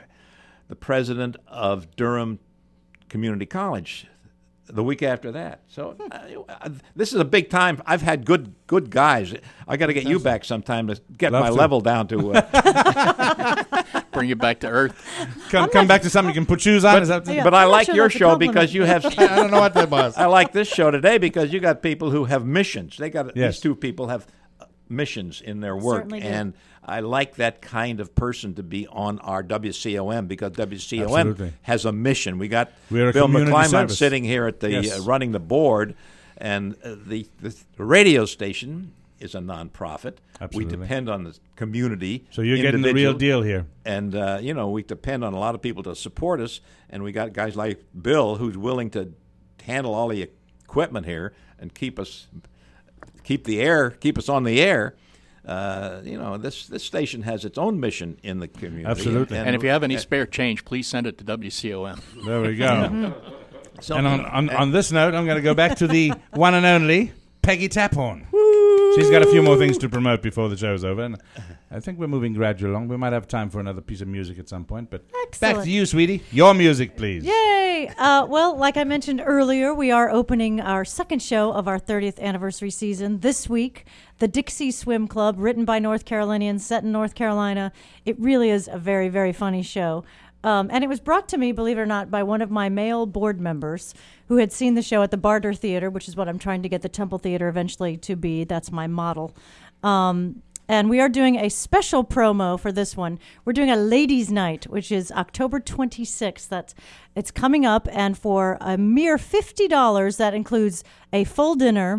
Durham Community College the week after that. So this is a big time. I've had good guys. I got to get you back sometime to get my level down to. Bring you back to earth. Come back to something you can put shoes on. But I like your show because you have. I don't know what that was. I like this show today because you got people who have missions. These two people have missions in their work, Certainly do. and I like that kind of person to be on our WCOM because WCOM Absolutely. has a mission. We got We're a Bill community McClymont service. sitting here at the running the board, and the radio station is a nonprofit. Absolutely. We depend on the community. So you're getting the real deal here. And, we depend on a lot of people to support us, and we got guys like Bill who's willing to handle all the equipment here and keep us on the air. This station has its own mission in the community. Absolutely. And if you have any spare change, please send it to WCOM. There we go. And on this note, I'm going to go back to the one and only Peggy Taphorn. She's got a few more things to promote before the show's over. And I think we're moving gradually along. We might have time for another piece of music at some point. But Excellent. Back to you, sweetie. Your music, please. Yay! Well, like I mentioned earlier, we are opening our second show of our 30th anniversary season this week. The Dixie Swim Club, written by North Carolinians, set in North Carolina. It really is a very, very funny show. And it was brought to me, believe it or not, by one of my male board members who had seen the show at the Barter Theater, which is what I'm trying to get the Temple Theater eventually to be. That's my model. And we are doing a special promo for this one. We're doing a ladies' night, which is October 26th. It's coming up, and for a mere $50, that includes a full dinner.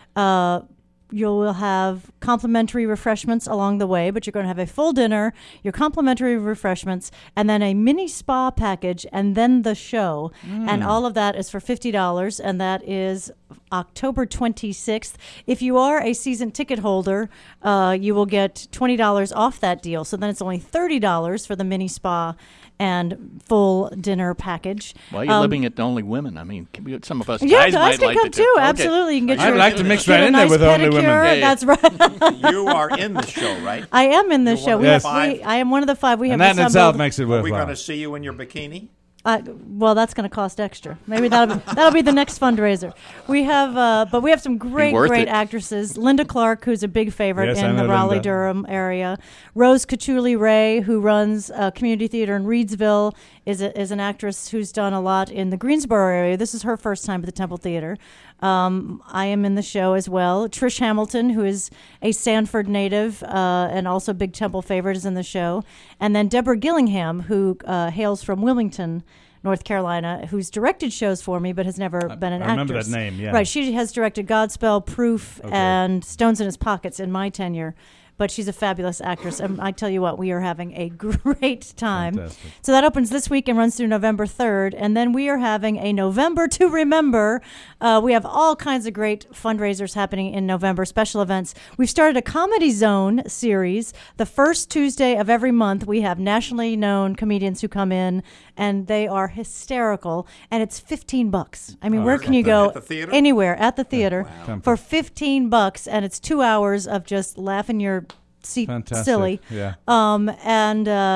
You will have complimentary refreshments along the way, but you're going to have a full dinner, your complimentary refreshments, and then a mini spa package, and then the show. And all of that is for $50, and that is October 26th. If you are a season ticket holder, you will get $20 off that deal. So then it's only $30 for the mini spa and full dinner package. Well, you're living it to only women. I mean, some of us yeah, guys might can like come to too. Okay. Absolutely, you can get I'd your, like to mix get right a in there nice with only women. pedicure. Yeah. That's right. You are in the show, right? I am in the show. Yes. I am one of the five. We And have that in itself assembled. makes it Are we worthwhile. going to see you in your bikini? Well, that's going to cost extra. Maybe that'll be the next fundraiser. We have, but we have some great worth it. actresses. Linda Clark, who's a big favorite Yes, I in know the Raleigh Linda. Durham area. Rose Cachuli Ray, who runs community theater in Reedsville, is an actress who's done a lot in the Greensboro area. This is her first time at the Temple Theater. I am in the show as well. Trish Hamilton, who is a Sanford native and also big Temple favorite, is in the show. And then Deborah Gillingham, who hails from Wilmington, North Carolina, who's directed shows for me but has never been an actress. I remember that name, yeah. Right, she has directed Godspell, Proof, and Stones in His Pockets in my tenure. But she's a fabulous actress, and I tell you what, we are having a great time. Fantastic. So that opens this week and runs through November 3rd, and then we are having a November to Remember. We have all kinds of great fundraisers happening in November, special events. We've started a Comedy Zone series. The first Tuesday of every month, we have nationally known comedians who come in, and they are hysterical, and it's $15. I mean, where can you go? At the theater? Anywhere at the theater Wow. for $15, and it's 2 hours of just laughing your seat Fantastic. silly. Yeah.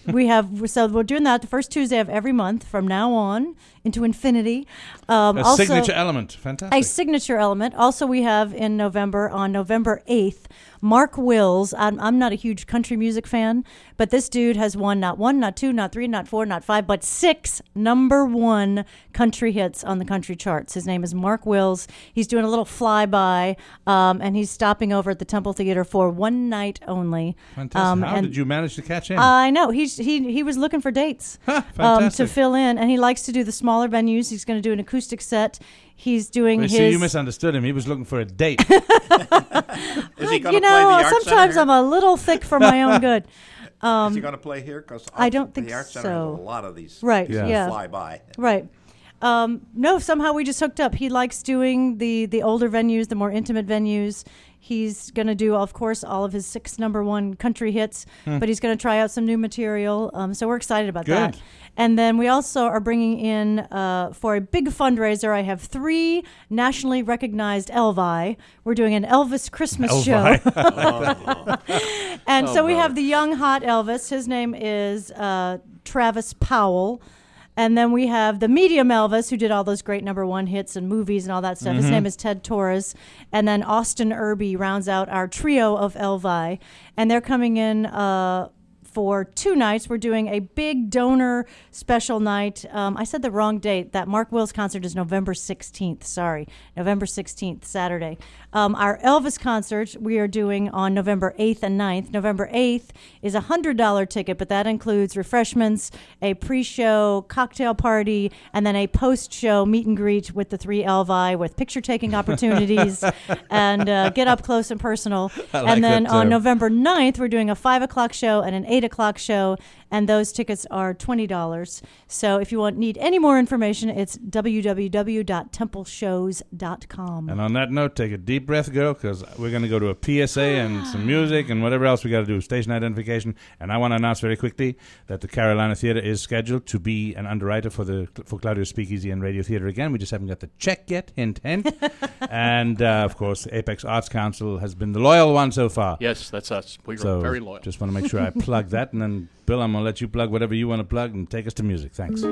So we're doing that the first Tuesday of every month from now on into infinity. A signature element. Fantastic. A signature element. Also, we have in November, on November 8th, Mark Wills. I'm not a huge country music fan, but this dude has won not 1, not 2, not 3, not 4, not 5, but 6 number 1 country hits on the country charts. His name is Mark Wills. He's doing a little flyby, and he's stopping over at the Temple Theater for one night only. Fantastic. How did you manage to catch him? I know. He was looking for dates to fill in, and he likes to do the smaller venues. He's going to do an acoustic set. He's doing his... See, you misunderstood him. He was looking for a date. Is he going to play the Arts sometimes Center I'm a little thick for my own good. Is he going to play here? Because I don't think the Arts Center so. has a lot of these Right, yeah. fly by. Right. No, somehow we just hooked up. He likes doing the older venues, the more intimate venues. He's going to do, of course, all of his 6 number 1 country hits, but he's going to try out some new material. So we're excited about that. And then we also are bringing in, for a big fundraiser, I have 3 nationally recognized Elvi. We're doing an Elvis Christmas show. And so we have the young, hot Elvis. His name is Travis Powell. And then we have the medium Elvis, who did all those great number 1 hits and movies and all that stuff. His name is Ted Torres. And then Austin Irby rounds out our trio of Elvi. And they're coming in for 2 nights. We're doing a big donor special night. I said the wrong date. That Mark Wills concert is November 16th. Sorry. November 16th, Saturday. Our Elvis concert we are doing on November 8th and 9th. November 8th is a $100 ticket, but that includes refreshments, a pre-show cocktail party, and then a post-show meet and greet with the 3 Elvi with picture-taking opportunities and get up close and personal. And then on November 9th, we're doing a 5 o'clock show and an 8 o'clock show, and those tickets are $20. So if you need any more information, it's www.templeshows.com. And on that note, take a deep breath, girl, because we're going to go to a PSA and some music and whatever else we got to do, station identification. And I want to announce very quickly that the Carolina Theater is scheduled to be an underwriter for Claudio's Speakeasy and Radio Theater again. We just haven't got the check yet, hint, hint. And, of course, Apex Arts Council has been the loyal one so far. Yes, that's us. We're very loyal. Just want to make sure I plug that, and then, Bill, I'm going to let you plug whatever you want to plug and take us to music. Thanks.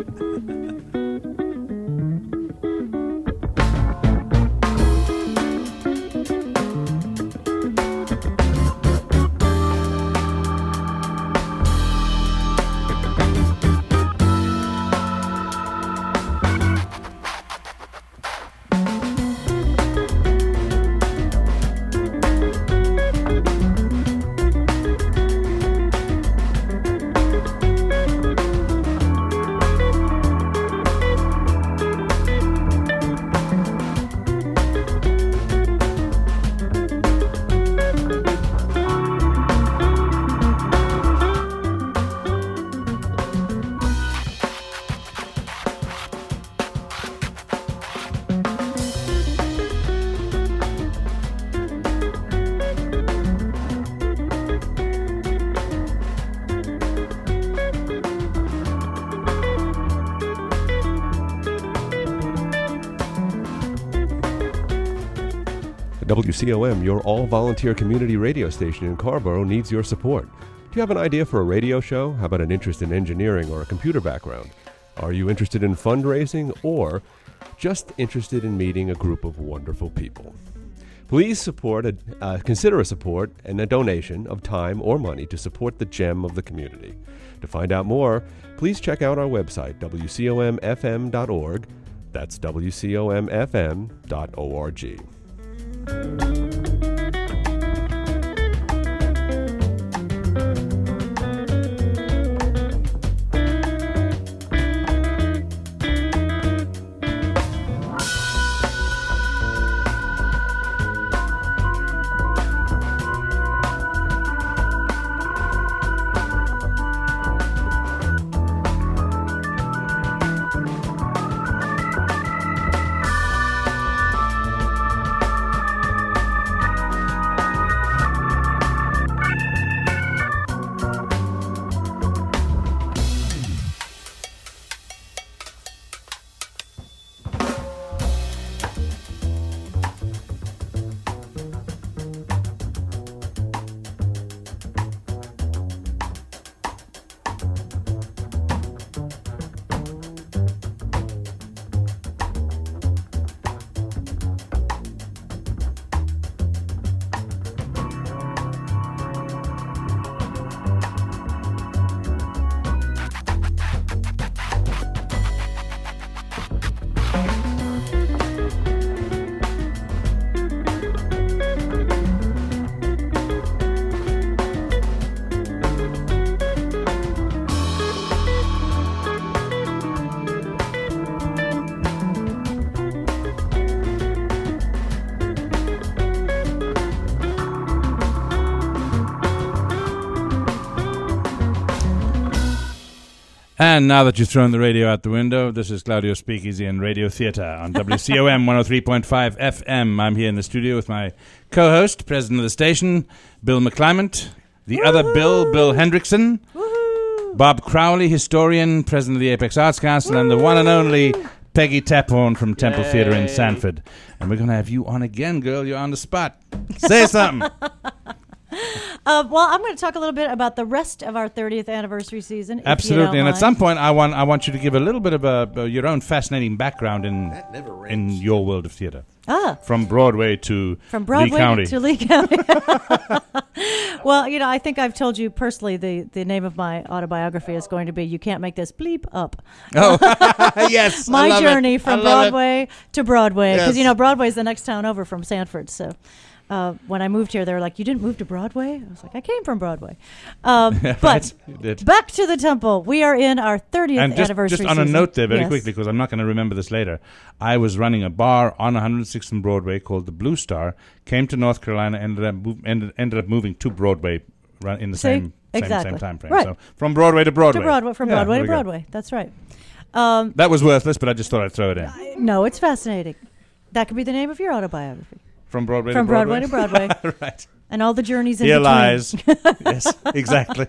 WCOM, your all-volunteer community radio station in Carrboro, needs your support. Do you have an idea for a radio show? How about an interest in engineering or a computer background? Are you interested in fundraising or just interested in meeting a group of wonderful people? Please consider a support and a donation of time or money to support the gem of the community. To find out more, please check out our website, wcomfm.org. That's wcomfm.org. And now that you've thrown the radio out the window, this is Claudio Speakeasy and Radio Theatre on WCOM 103.5 FM. I'm here in the studio with my co-host, president of the station, Bill McClymont, the other Bill Hendrickson, Bob Crowley, historian, president of the Apex Arts Council, and the one and only Peggy Taphorn from Temple Theatre in Sanford. And we're going to have you on again, girl. You're on the spot. Say something. Well, I'm going to talk a little bit about the rest of our 30th anniversary season. if you Absolutely. don't And at mind. some point, I want you to give a little bit of your own fascinating background in your world of theatre. From Broadway to From Broadway Lee County. to Lee County. Well, I think I've told you personally the name of my autobiography is going to be "You Can't Make This Bleep Up." Oh, yes. I My love journey it. from I love it. Broadway to Broadway. Because, Yes. Broadway is the next town over from Sanford. So when I moved here, they were like, "You didn't move to Broadway?" I was like, "I came from Broadway." But Right, you did. back to the Temple. We are in our 30th And anniversary just on a season. note there, very Yes. quickly, because I'm not going to remember this later. I was running a bar on 106th and Broadway called the Blue Star. Came to North Carolina, ended up moving to Broadway in the same exactly. time frame. Right. So from Broadway to Broadway. From Yeah, Broadway there to we go. Broadway. That's right. That was worthless, but I just thought I'd throw it in. No, it's fascinating. That could be the name of your autobiography. From Broadway From to Broadway. Broadway to Broadway. Right. And all the journeys in Here between. lies. Yes, exactly.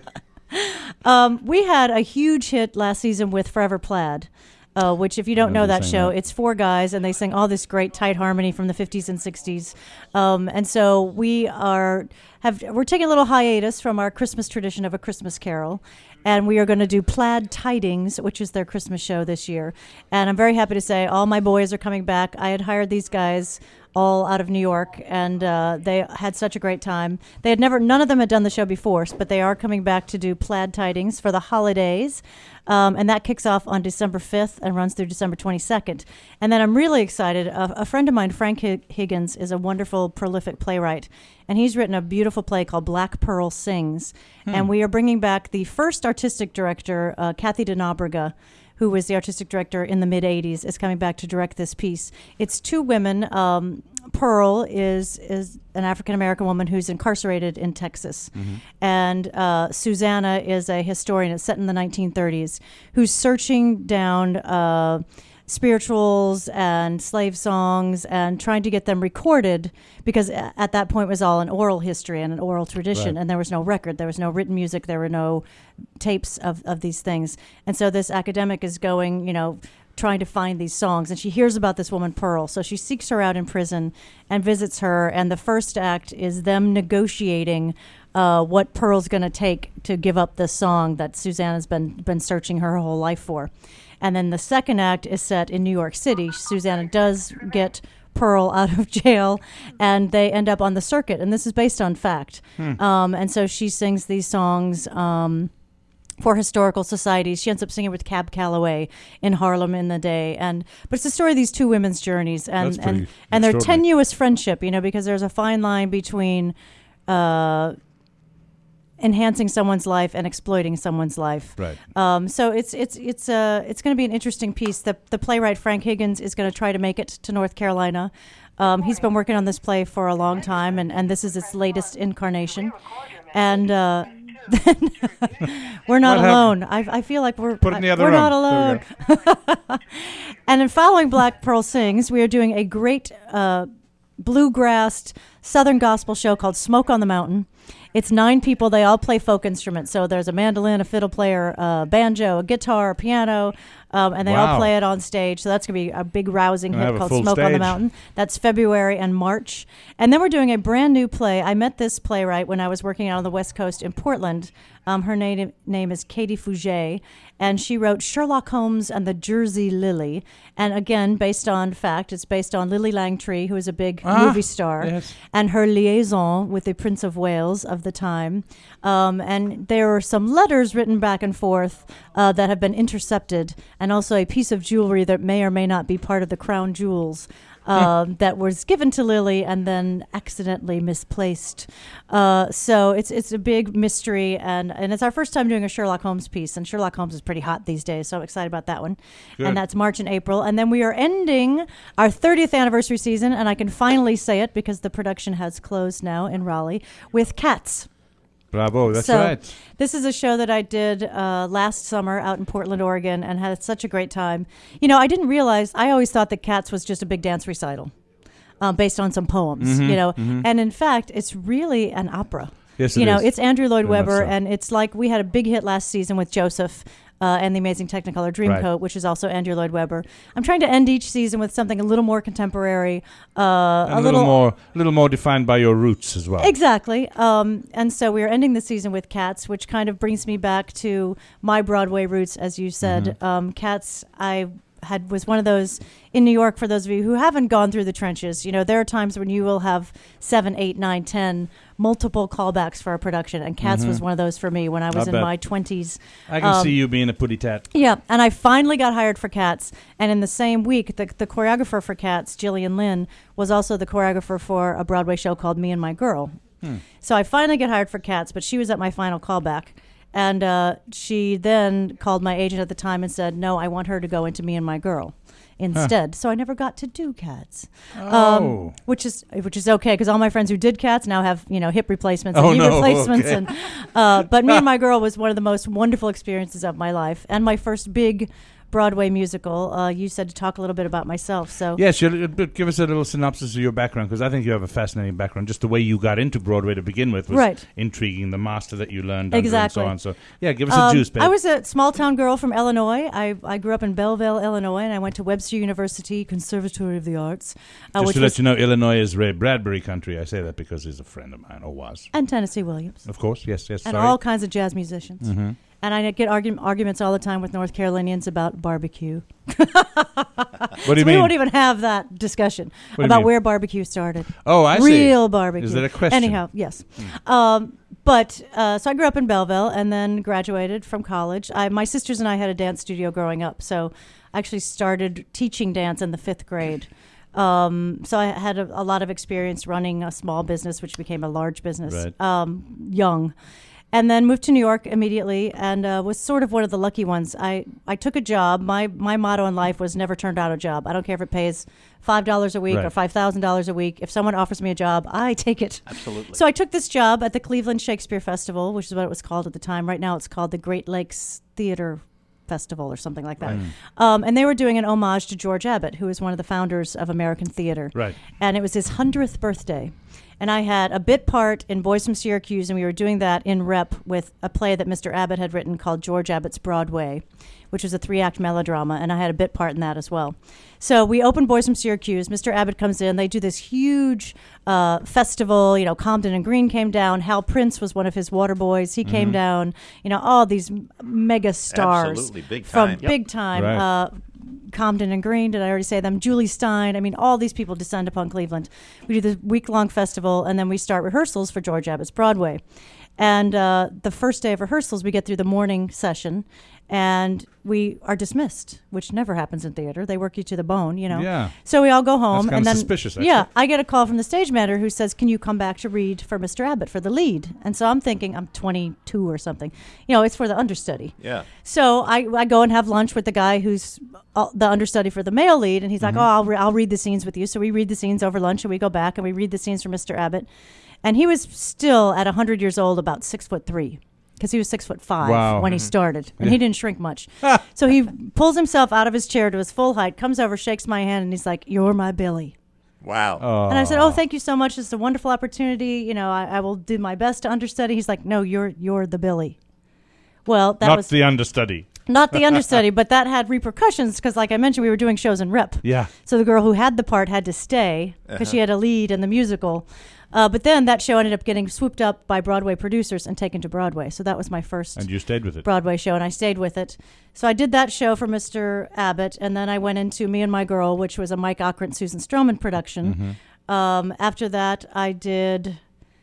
We had a huge hit last season with Forever Plaid, which, if you don't No, know they that sang show, that. it's four guys, and they sing all this great tight harmony from the 50s and 60s. And so we're taking a little hiatus from our Christmas tradition of A Christmas Carol, and we are going to do Plaid Tidings, which is their Christmas show this year. And I'm very happy to say all my boys are coming back. I had hired these guys all out of New York, and they had such a great time. None of them had done the show before, but they are coming back to do Plaid Tidings for the holidays, and that kicks off on December 5th and runs through December 22nd. And then I'm really excited. A friend of mine, Frank Higgins, is a wonderful, prolific playwright, and he's written a beautiful play called Black Pearl Sings, and we are bringing back the first artistic director, Kathy DeNobrega, who was the artistic director in the mid-'80s, is coming back to direct this piece. It's two women. Pearl is an African-American woman who's incarcerated in Texas. And Susanna is a historian. It's set in the 1930s, who's searching down spirituals and slave songs and trying to get them recorded, because at that point it was all an oral history and an oral tradition, Right. and there was no record, there was no written music, there were no tapes of these things. And so this academic is going, trying to find these songs, and she hears about this woman Pearl, so she seeks her out in prison and visits her, and the first act is them negotiating what Pearl's going to take to give up this song that Susanna's been searching her whole life for. And then the second act is set in New York City. Susanna does get Pearl out of jail, and they end up on the circuit, and this is based on fact. And so she sings these songs for historical societies. She ends up singing with Cab Calloway in Harlem in the day, but it's the story of these two women's journeys and That's pretty and their extraordinary. tenuous friendship. Because there's a fine line between enhancing someone's life and exploiting someone's life. Right. So it's going to be an interesting piece. The playwright Frank Higgins is going to try to make it to North Carolina. He's been working on this play for a long time, and this is its latest incarnation. And we're not What alone. I feel like we're Put it in the other we're room. not alone. And in following Black Pearl Sings, we are doing a great bluegrass Southern gospel show called Smoke on the Mountain. It's 9 people. They all play folk instruments. So there's a mandolin, a fiddle player, a banjo, a guitar, a piano, and they all Wow. play it on stage. So that's going to be a big rousing Gonna have hit a called full Smoke on the stage. Mountain. That's February and March. And then we're doing a brand new play. I met this playwright when I was working out on the West Coast in Portland. Her name is Katie Fouget, and she wrote Sherlock Holmes and the Jersey Lily. And again, based on fact, it's based on Lily Langtry, who is a big movie star, yes. and her liaison with the Prince of Wales of the time. And there are some letters written back and forth that have been intercepted, and also a piece of jewelry that may or may not be part of the crown jewels that was given to Lily and then accidentally misplaced. So it's a big mystery, and it's our first time doing a Sherlock Holmes piece, and Sherlock Holmes is pretty hot these days, so I'm excited about that one. Good. And that's March and April. And then we are ending our 30th anniversary season, and I can finally say it because the production has closed now in Raleigh, with Cats. Bravo, that's So, right. This is a show that I did last summer out in Portland, Oregon, and had such a great time. You know, I didn't realize, I always thought that Cats was just a big dance recital based on some poems, you know. And in fact, it's really an opera. Yes, you it know, is. it's Andrew Lloyd Very much Webber, so. and it's like we had a big hit last season with Joseph and the Amazing Technicolor Dreamcoat, Right. which is also Andrew Lloyd Webber. I'm trying to end each season with something a little more contemporary, And a little more defined by your roots as well. Exactly. And so we are ending the season with Cats, which kind of brings me back to my Broadway roots, as you said. Cats, was one of those in New York, for those of you who haven't gone through the trenches. You know, there are times when you will have 7, 8, 9, 10 multiple callbacks for a production, and Cats was one of those for me when I was in bet. my 20s. I can see you being a putty tat. Yeah, and I finally got hired for Cats, and in the same week, the choreographer for Cats, Gillian Lynn, was also the choreographer for a Broadway show called Me and My Girl. So I finally get hired for Cats, but she was at my final callback. And she then called my agent at the time and said, no, I want her to go into Me and My Girl instead. So I never got to do Cats, Oh. which is okay, because all my friends who did Cats now have, you know, hip replacements and Oh, knee no, replacements. okay. And but Me and My Girl was one of the most wonderful experiences of my life, and my first big Broadway musical. You said to talk a little bit about myself. So Yes, give us a little synopsis of your background, because I think you have a fascinating background. Just the way you got into Broadway to begin with was Right. intriguing. The master that you learned under Exactly. and so on. So, yeah, give us a juice, babe. I was a small town girl from Illinois. I grew up in Belleville, Illinois, and I went to Webster University Conservatory of the Arts, Just which to was let you know, Illinois is Ray Bradbury country. I say that because he's a friend of mine, or was. and Tennessee Williams, Of course, yes, and sorry. all kinds of jazz musicians. And I get arguments all the time with North Carolinians about barbecue. What do you So we mean? won't even have that discussion What do you about mean? where barbecue started. Oh, I see. Real barbecue. Is that a question? Anyhow, yes. So I grew up in Belleville and then graduated from college. My sisters and I had a dance studio growing up, so I actually started teaching dance in the 5th grade. So I had a lot of experience running a small business, which became a large business, Right. young. And then moved to New York immediately, and was sort of one of the lucky ones. I took a job. My motto in life was never turn down a job. I don't care if it pays $5 a week Right. or $5,000 a week. If someone offers me a job, I take it. Absolutely. So I took this job at the Cleveland Shakespeare Festival, which is what it was called at the time. Right now it's called the Great Lakes Theater Festival or something like that. And they were doing an homage to George Abbott, who is one of the founders of American theater. Right. And it was his 100th birthday. And I had a bit part in Boys from Syracuse, and we were doing that in rep with a play that Mr. Abbott had written called George Abbott's Broadway, which was a 3-act melodrama, and I had a bit part in that as well. So we opened Boys from Syracuse. Mr. Abbott comes in. They do this huge festival. You know, Compton and Green came down. Hal Prince was one of his water boys. He came down. You know, all these mega stars. Absolutely, big from time. Yep. big time. Right. Compton and Green, did I already say them? Julie Stein. I mean, all these people descend upon Cleveland. We do this week-long festival, and then we start rehearsals for George Abbott's Broadway. And the first day of rehearsals, we get through the morning session, and we are dismissed, which never happens in theater. They work you to the bone, you know. Yeah. So we all go home, kinda and then suspicious, actually. yeah, I get a call from the stage manager who says, "Can you come back to read for Mr. Abbott for the lead?" And so I'm thinking, I'm 22 or something. You know, it's for the understudy. Yeah. So I go and have lunch with the guy who's the understudy for the male lead, and he's like, "Oh, I'll read the scenes with you." So we read the scenes over lunch, and we go back and we read the scenes for Mr. Abbott, and he was still at 100 years old, about 6'3", because he was 6'5" Wow. when he started, and he didn't shrink much. So he pulls himself out of his chair to his full height, comes over, shakes my hand, and he's like, "You're my Billy." Wow. And I said, "Oh, thank you so much. It's a wonderful opportunity. You know, I will do my best to understudy." He's like, "No, you're the Billy." Well, that Not was the understudy. not the understudy, but that had repercussions because, like I mentioned, we were doing shows in rep. Yeah. So the girl who had the part had to stay because she had a lead in the musical. But then that show ended up getting swooped up by Broadway producers and taken to Broadway. So that was my first And you stayed with it. Broadway show, and I stayed with it. So I did that show for Mr. Abbott, and then I went into Me and My Girl, which was a Mike Ockran, Susan Stroman production. After that, I did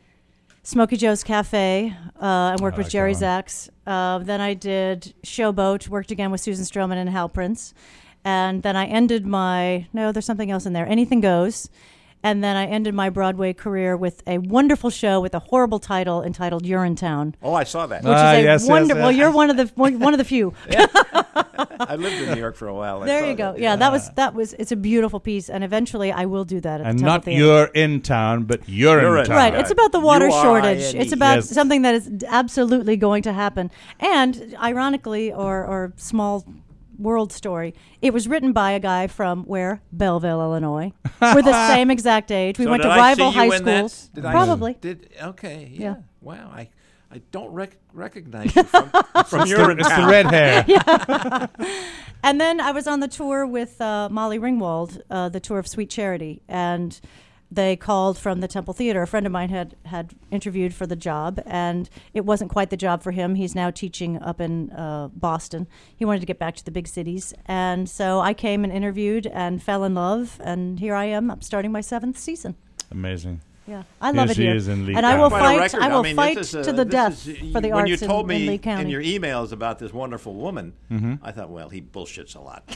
Smokey Joe's Cafe and worked I with like Jerry that Zaks. Then I did Showboat, worked again with Susan Stroman and Hal Prince. And then I ended there's something else in there, Anything Goes. And then I ended my Broadway career with a wonderful show with a horrible title entitled Urinetown. Oh, I saw that. Which is yes, wonderful. yes. Well, you're one of the few. I lived in New York for a while. I There saw you go. that. Yeah, that was. It's a beautiful piece, and eventually I will do that at And the Temple not Theater. you're in town, but you're You're in in town. Right. It's about the water shortage. URINE. It's about Yes. something that is absolutely going to happen. And ironically, or small world story, it was written by a guy from where? Belleville, Illinois. We're the same exact age. We So went to did I see rival you high in that? schools. Did I- Probably. Okay. Yeah. Yeah. Wow. I don't recognize you from your It's the red hair. And then I was on the tour with Molly Ringwald, the tour of Sweet Charity, and they called from the Temple Theater. A friend of mine had interviewed for the job, and it wasn't quite the job for him. He's now teaching up in Boston. He wanted to get back to the big cities, and so I came and interviewed and fell in love, and here I am. I'm starting my 7th season. Amazing. Yeah, I love Here it she here, is in Lee and I will County. Quite a fight. record. I will mean, fight this is, to the this death is- for the when arts you told in me Lee County. in your emails about this wonderful woman, I thought, well, he bullshits a lot.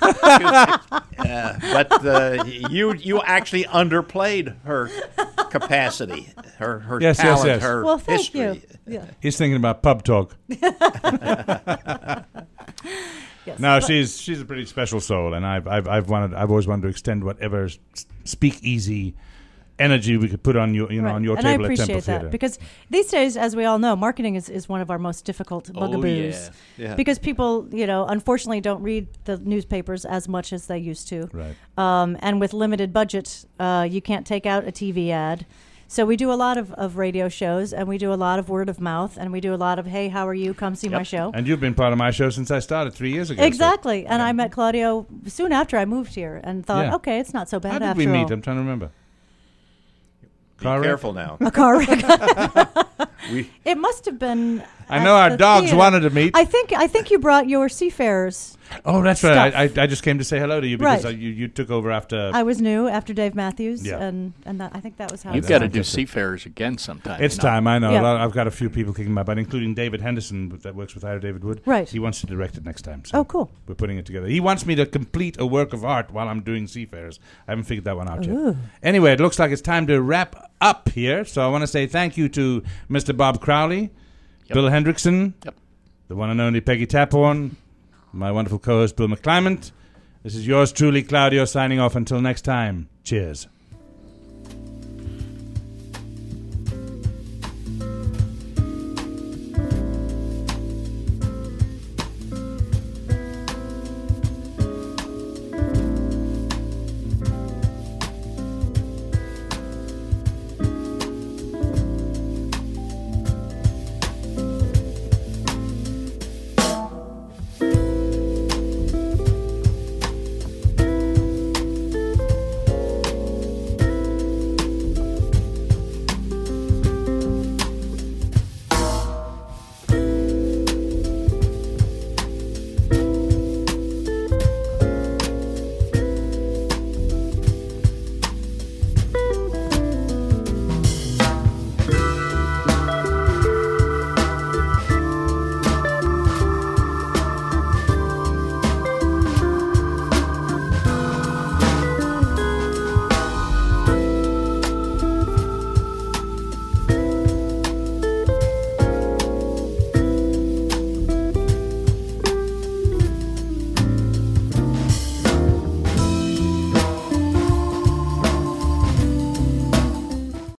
But you actually underplayed her capacity, her Yes, yes, talent, yes. her Well, thank history. you. Yeah. He's thinking about pub talk. Yes. No, But- she's a pretty special soul, and I've always wanted to extend whatever speakeasy energy we could put on you know Right. on your and I table at Temple appreciate that Theater. because these days, as we all know, marketing is one of our most difficult bugaboos. Yeah. Because people, unfortunately, don't read the newspapers as much as they used to. Right. And with limited budget, you can't take out a TV ad. So we do a lot of radio shows, and we do a lot of word of mouth, and we do a lot of, hey, how are you? Come see my show. And you've been part of my show since I started 3 years ago. so- Exactly. And I met Claudio soon after I moved here and thought, Yeah. okay, it's not so bad How did after we meet? all. I'm trying to remember. Be Car wreck? careful now. A car wreck. We It must have been. I at know our the dogs theater. wanted to meet. I think you brought your seafarers. Oh, that's right. Stuff. I just came to say hello to you because Right. you took over after. I was new after Dave Matthews, Yeah. and I think that was how. You've it got to started. do Seafarers again sometime. It's you know. time, I know. Yeah. I've got a few people kicking my butt, including David Henderson that works with Ira David Wood. Right. He wants to direct it next time. So Oh, cool. We're putting it together. He wants me to complete a work of art while I'm doing Seafarers. I haven't figured that one out yet. Ooh. Anyway, it looks like it's time to wrap up here. So I want to say thank you to Mr. Bob Crowley, Bill Hendrickson, Yep. the one and only Peggy Taphorn, my wonderful co-host Bill McClymont. This is yours truly, Claudio, signing off until next time. Cheers.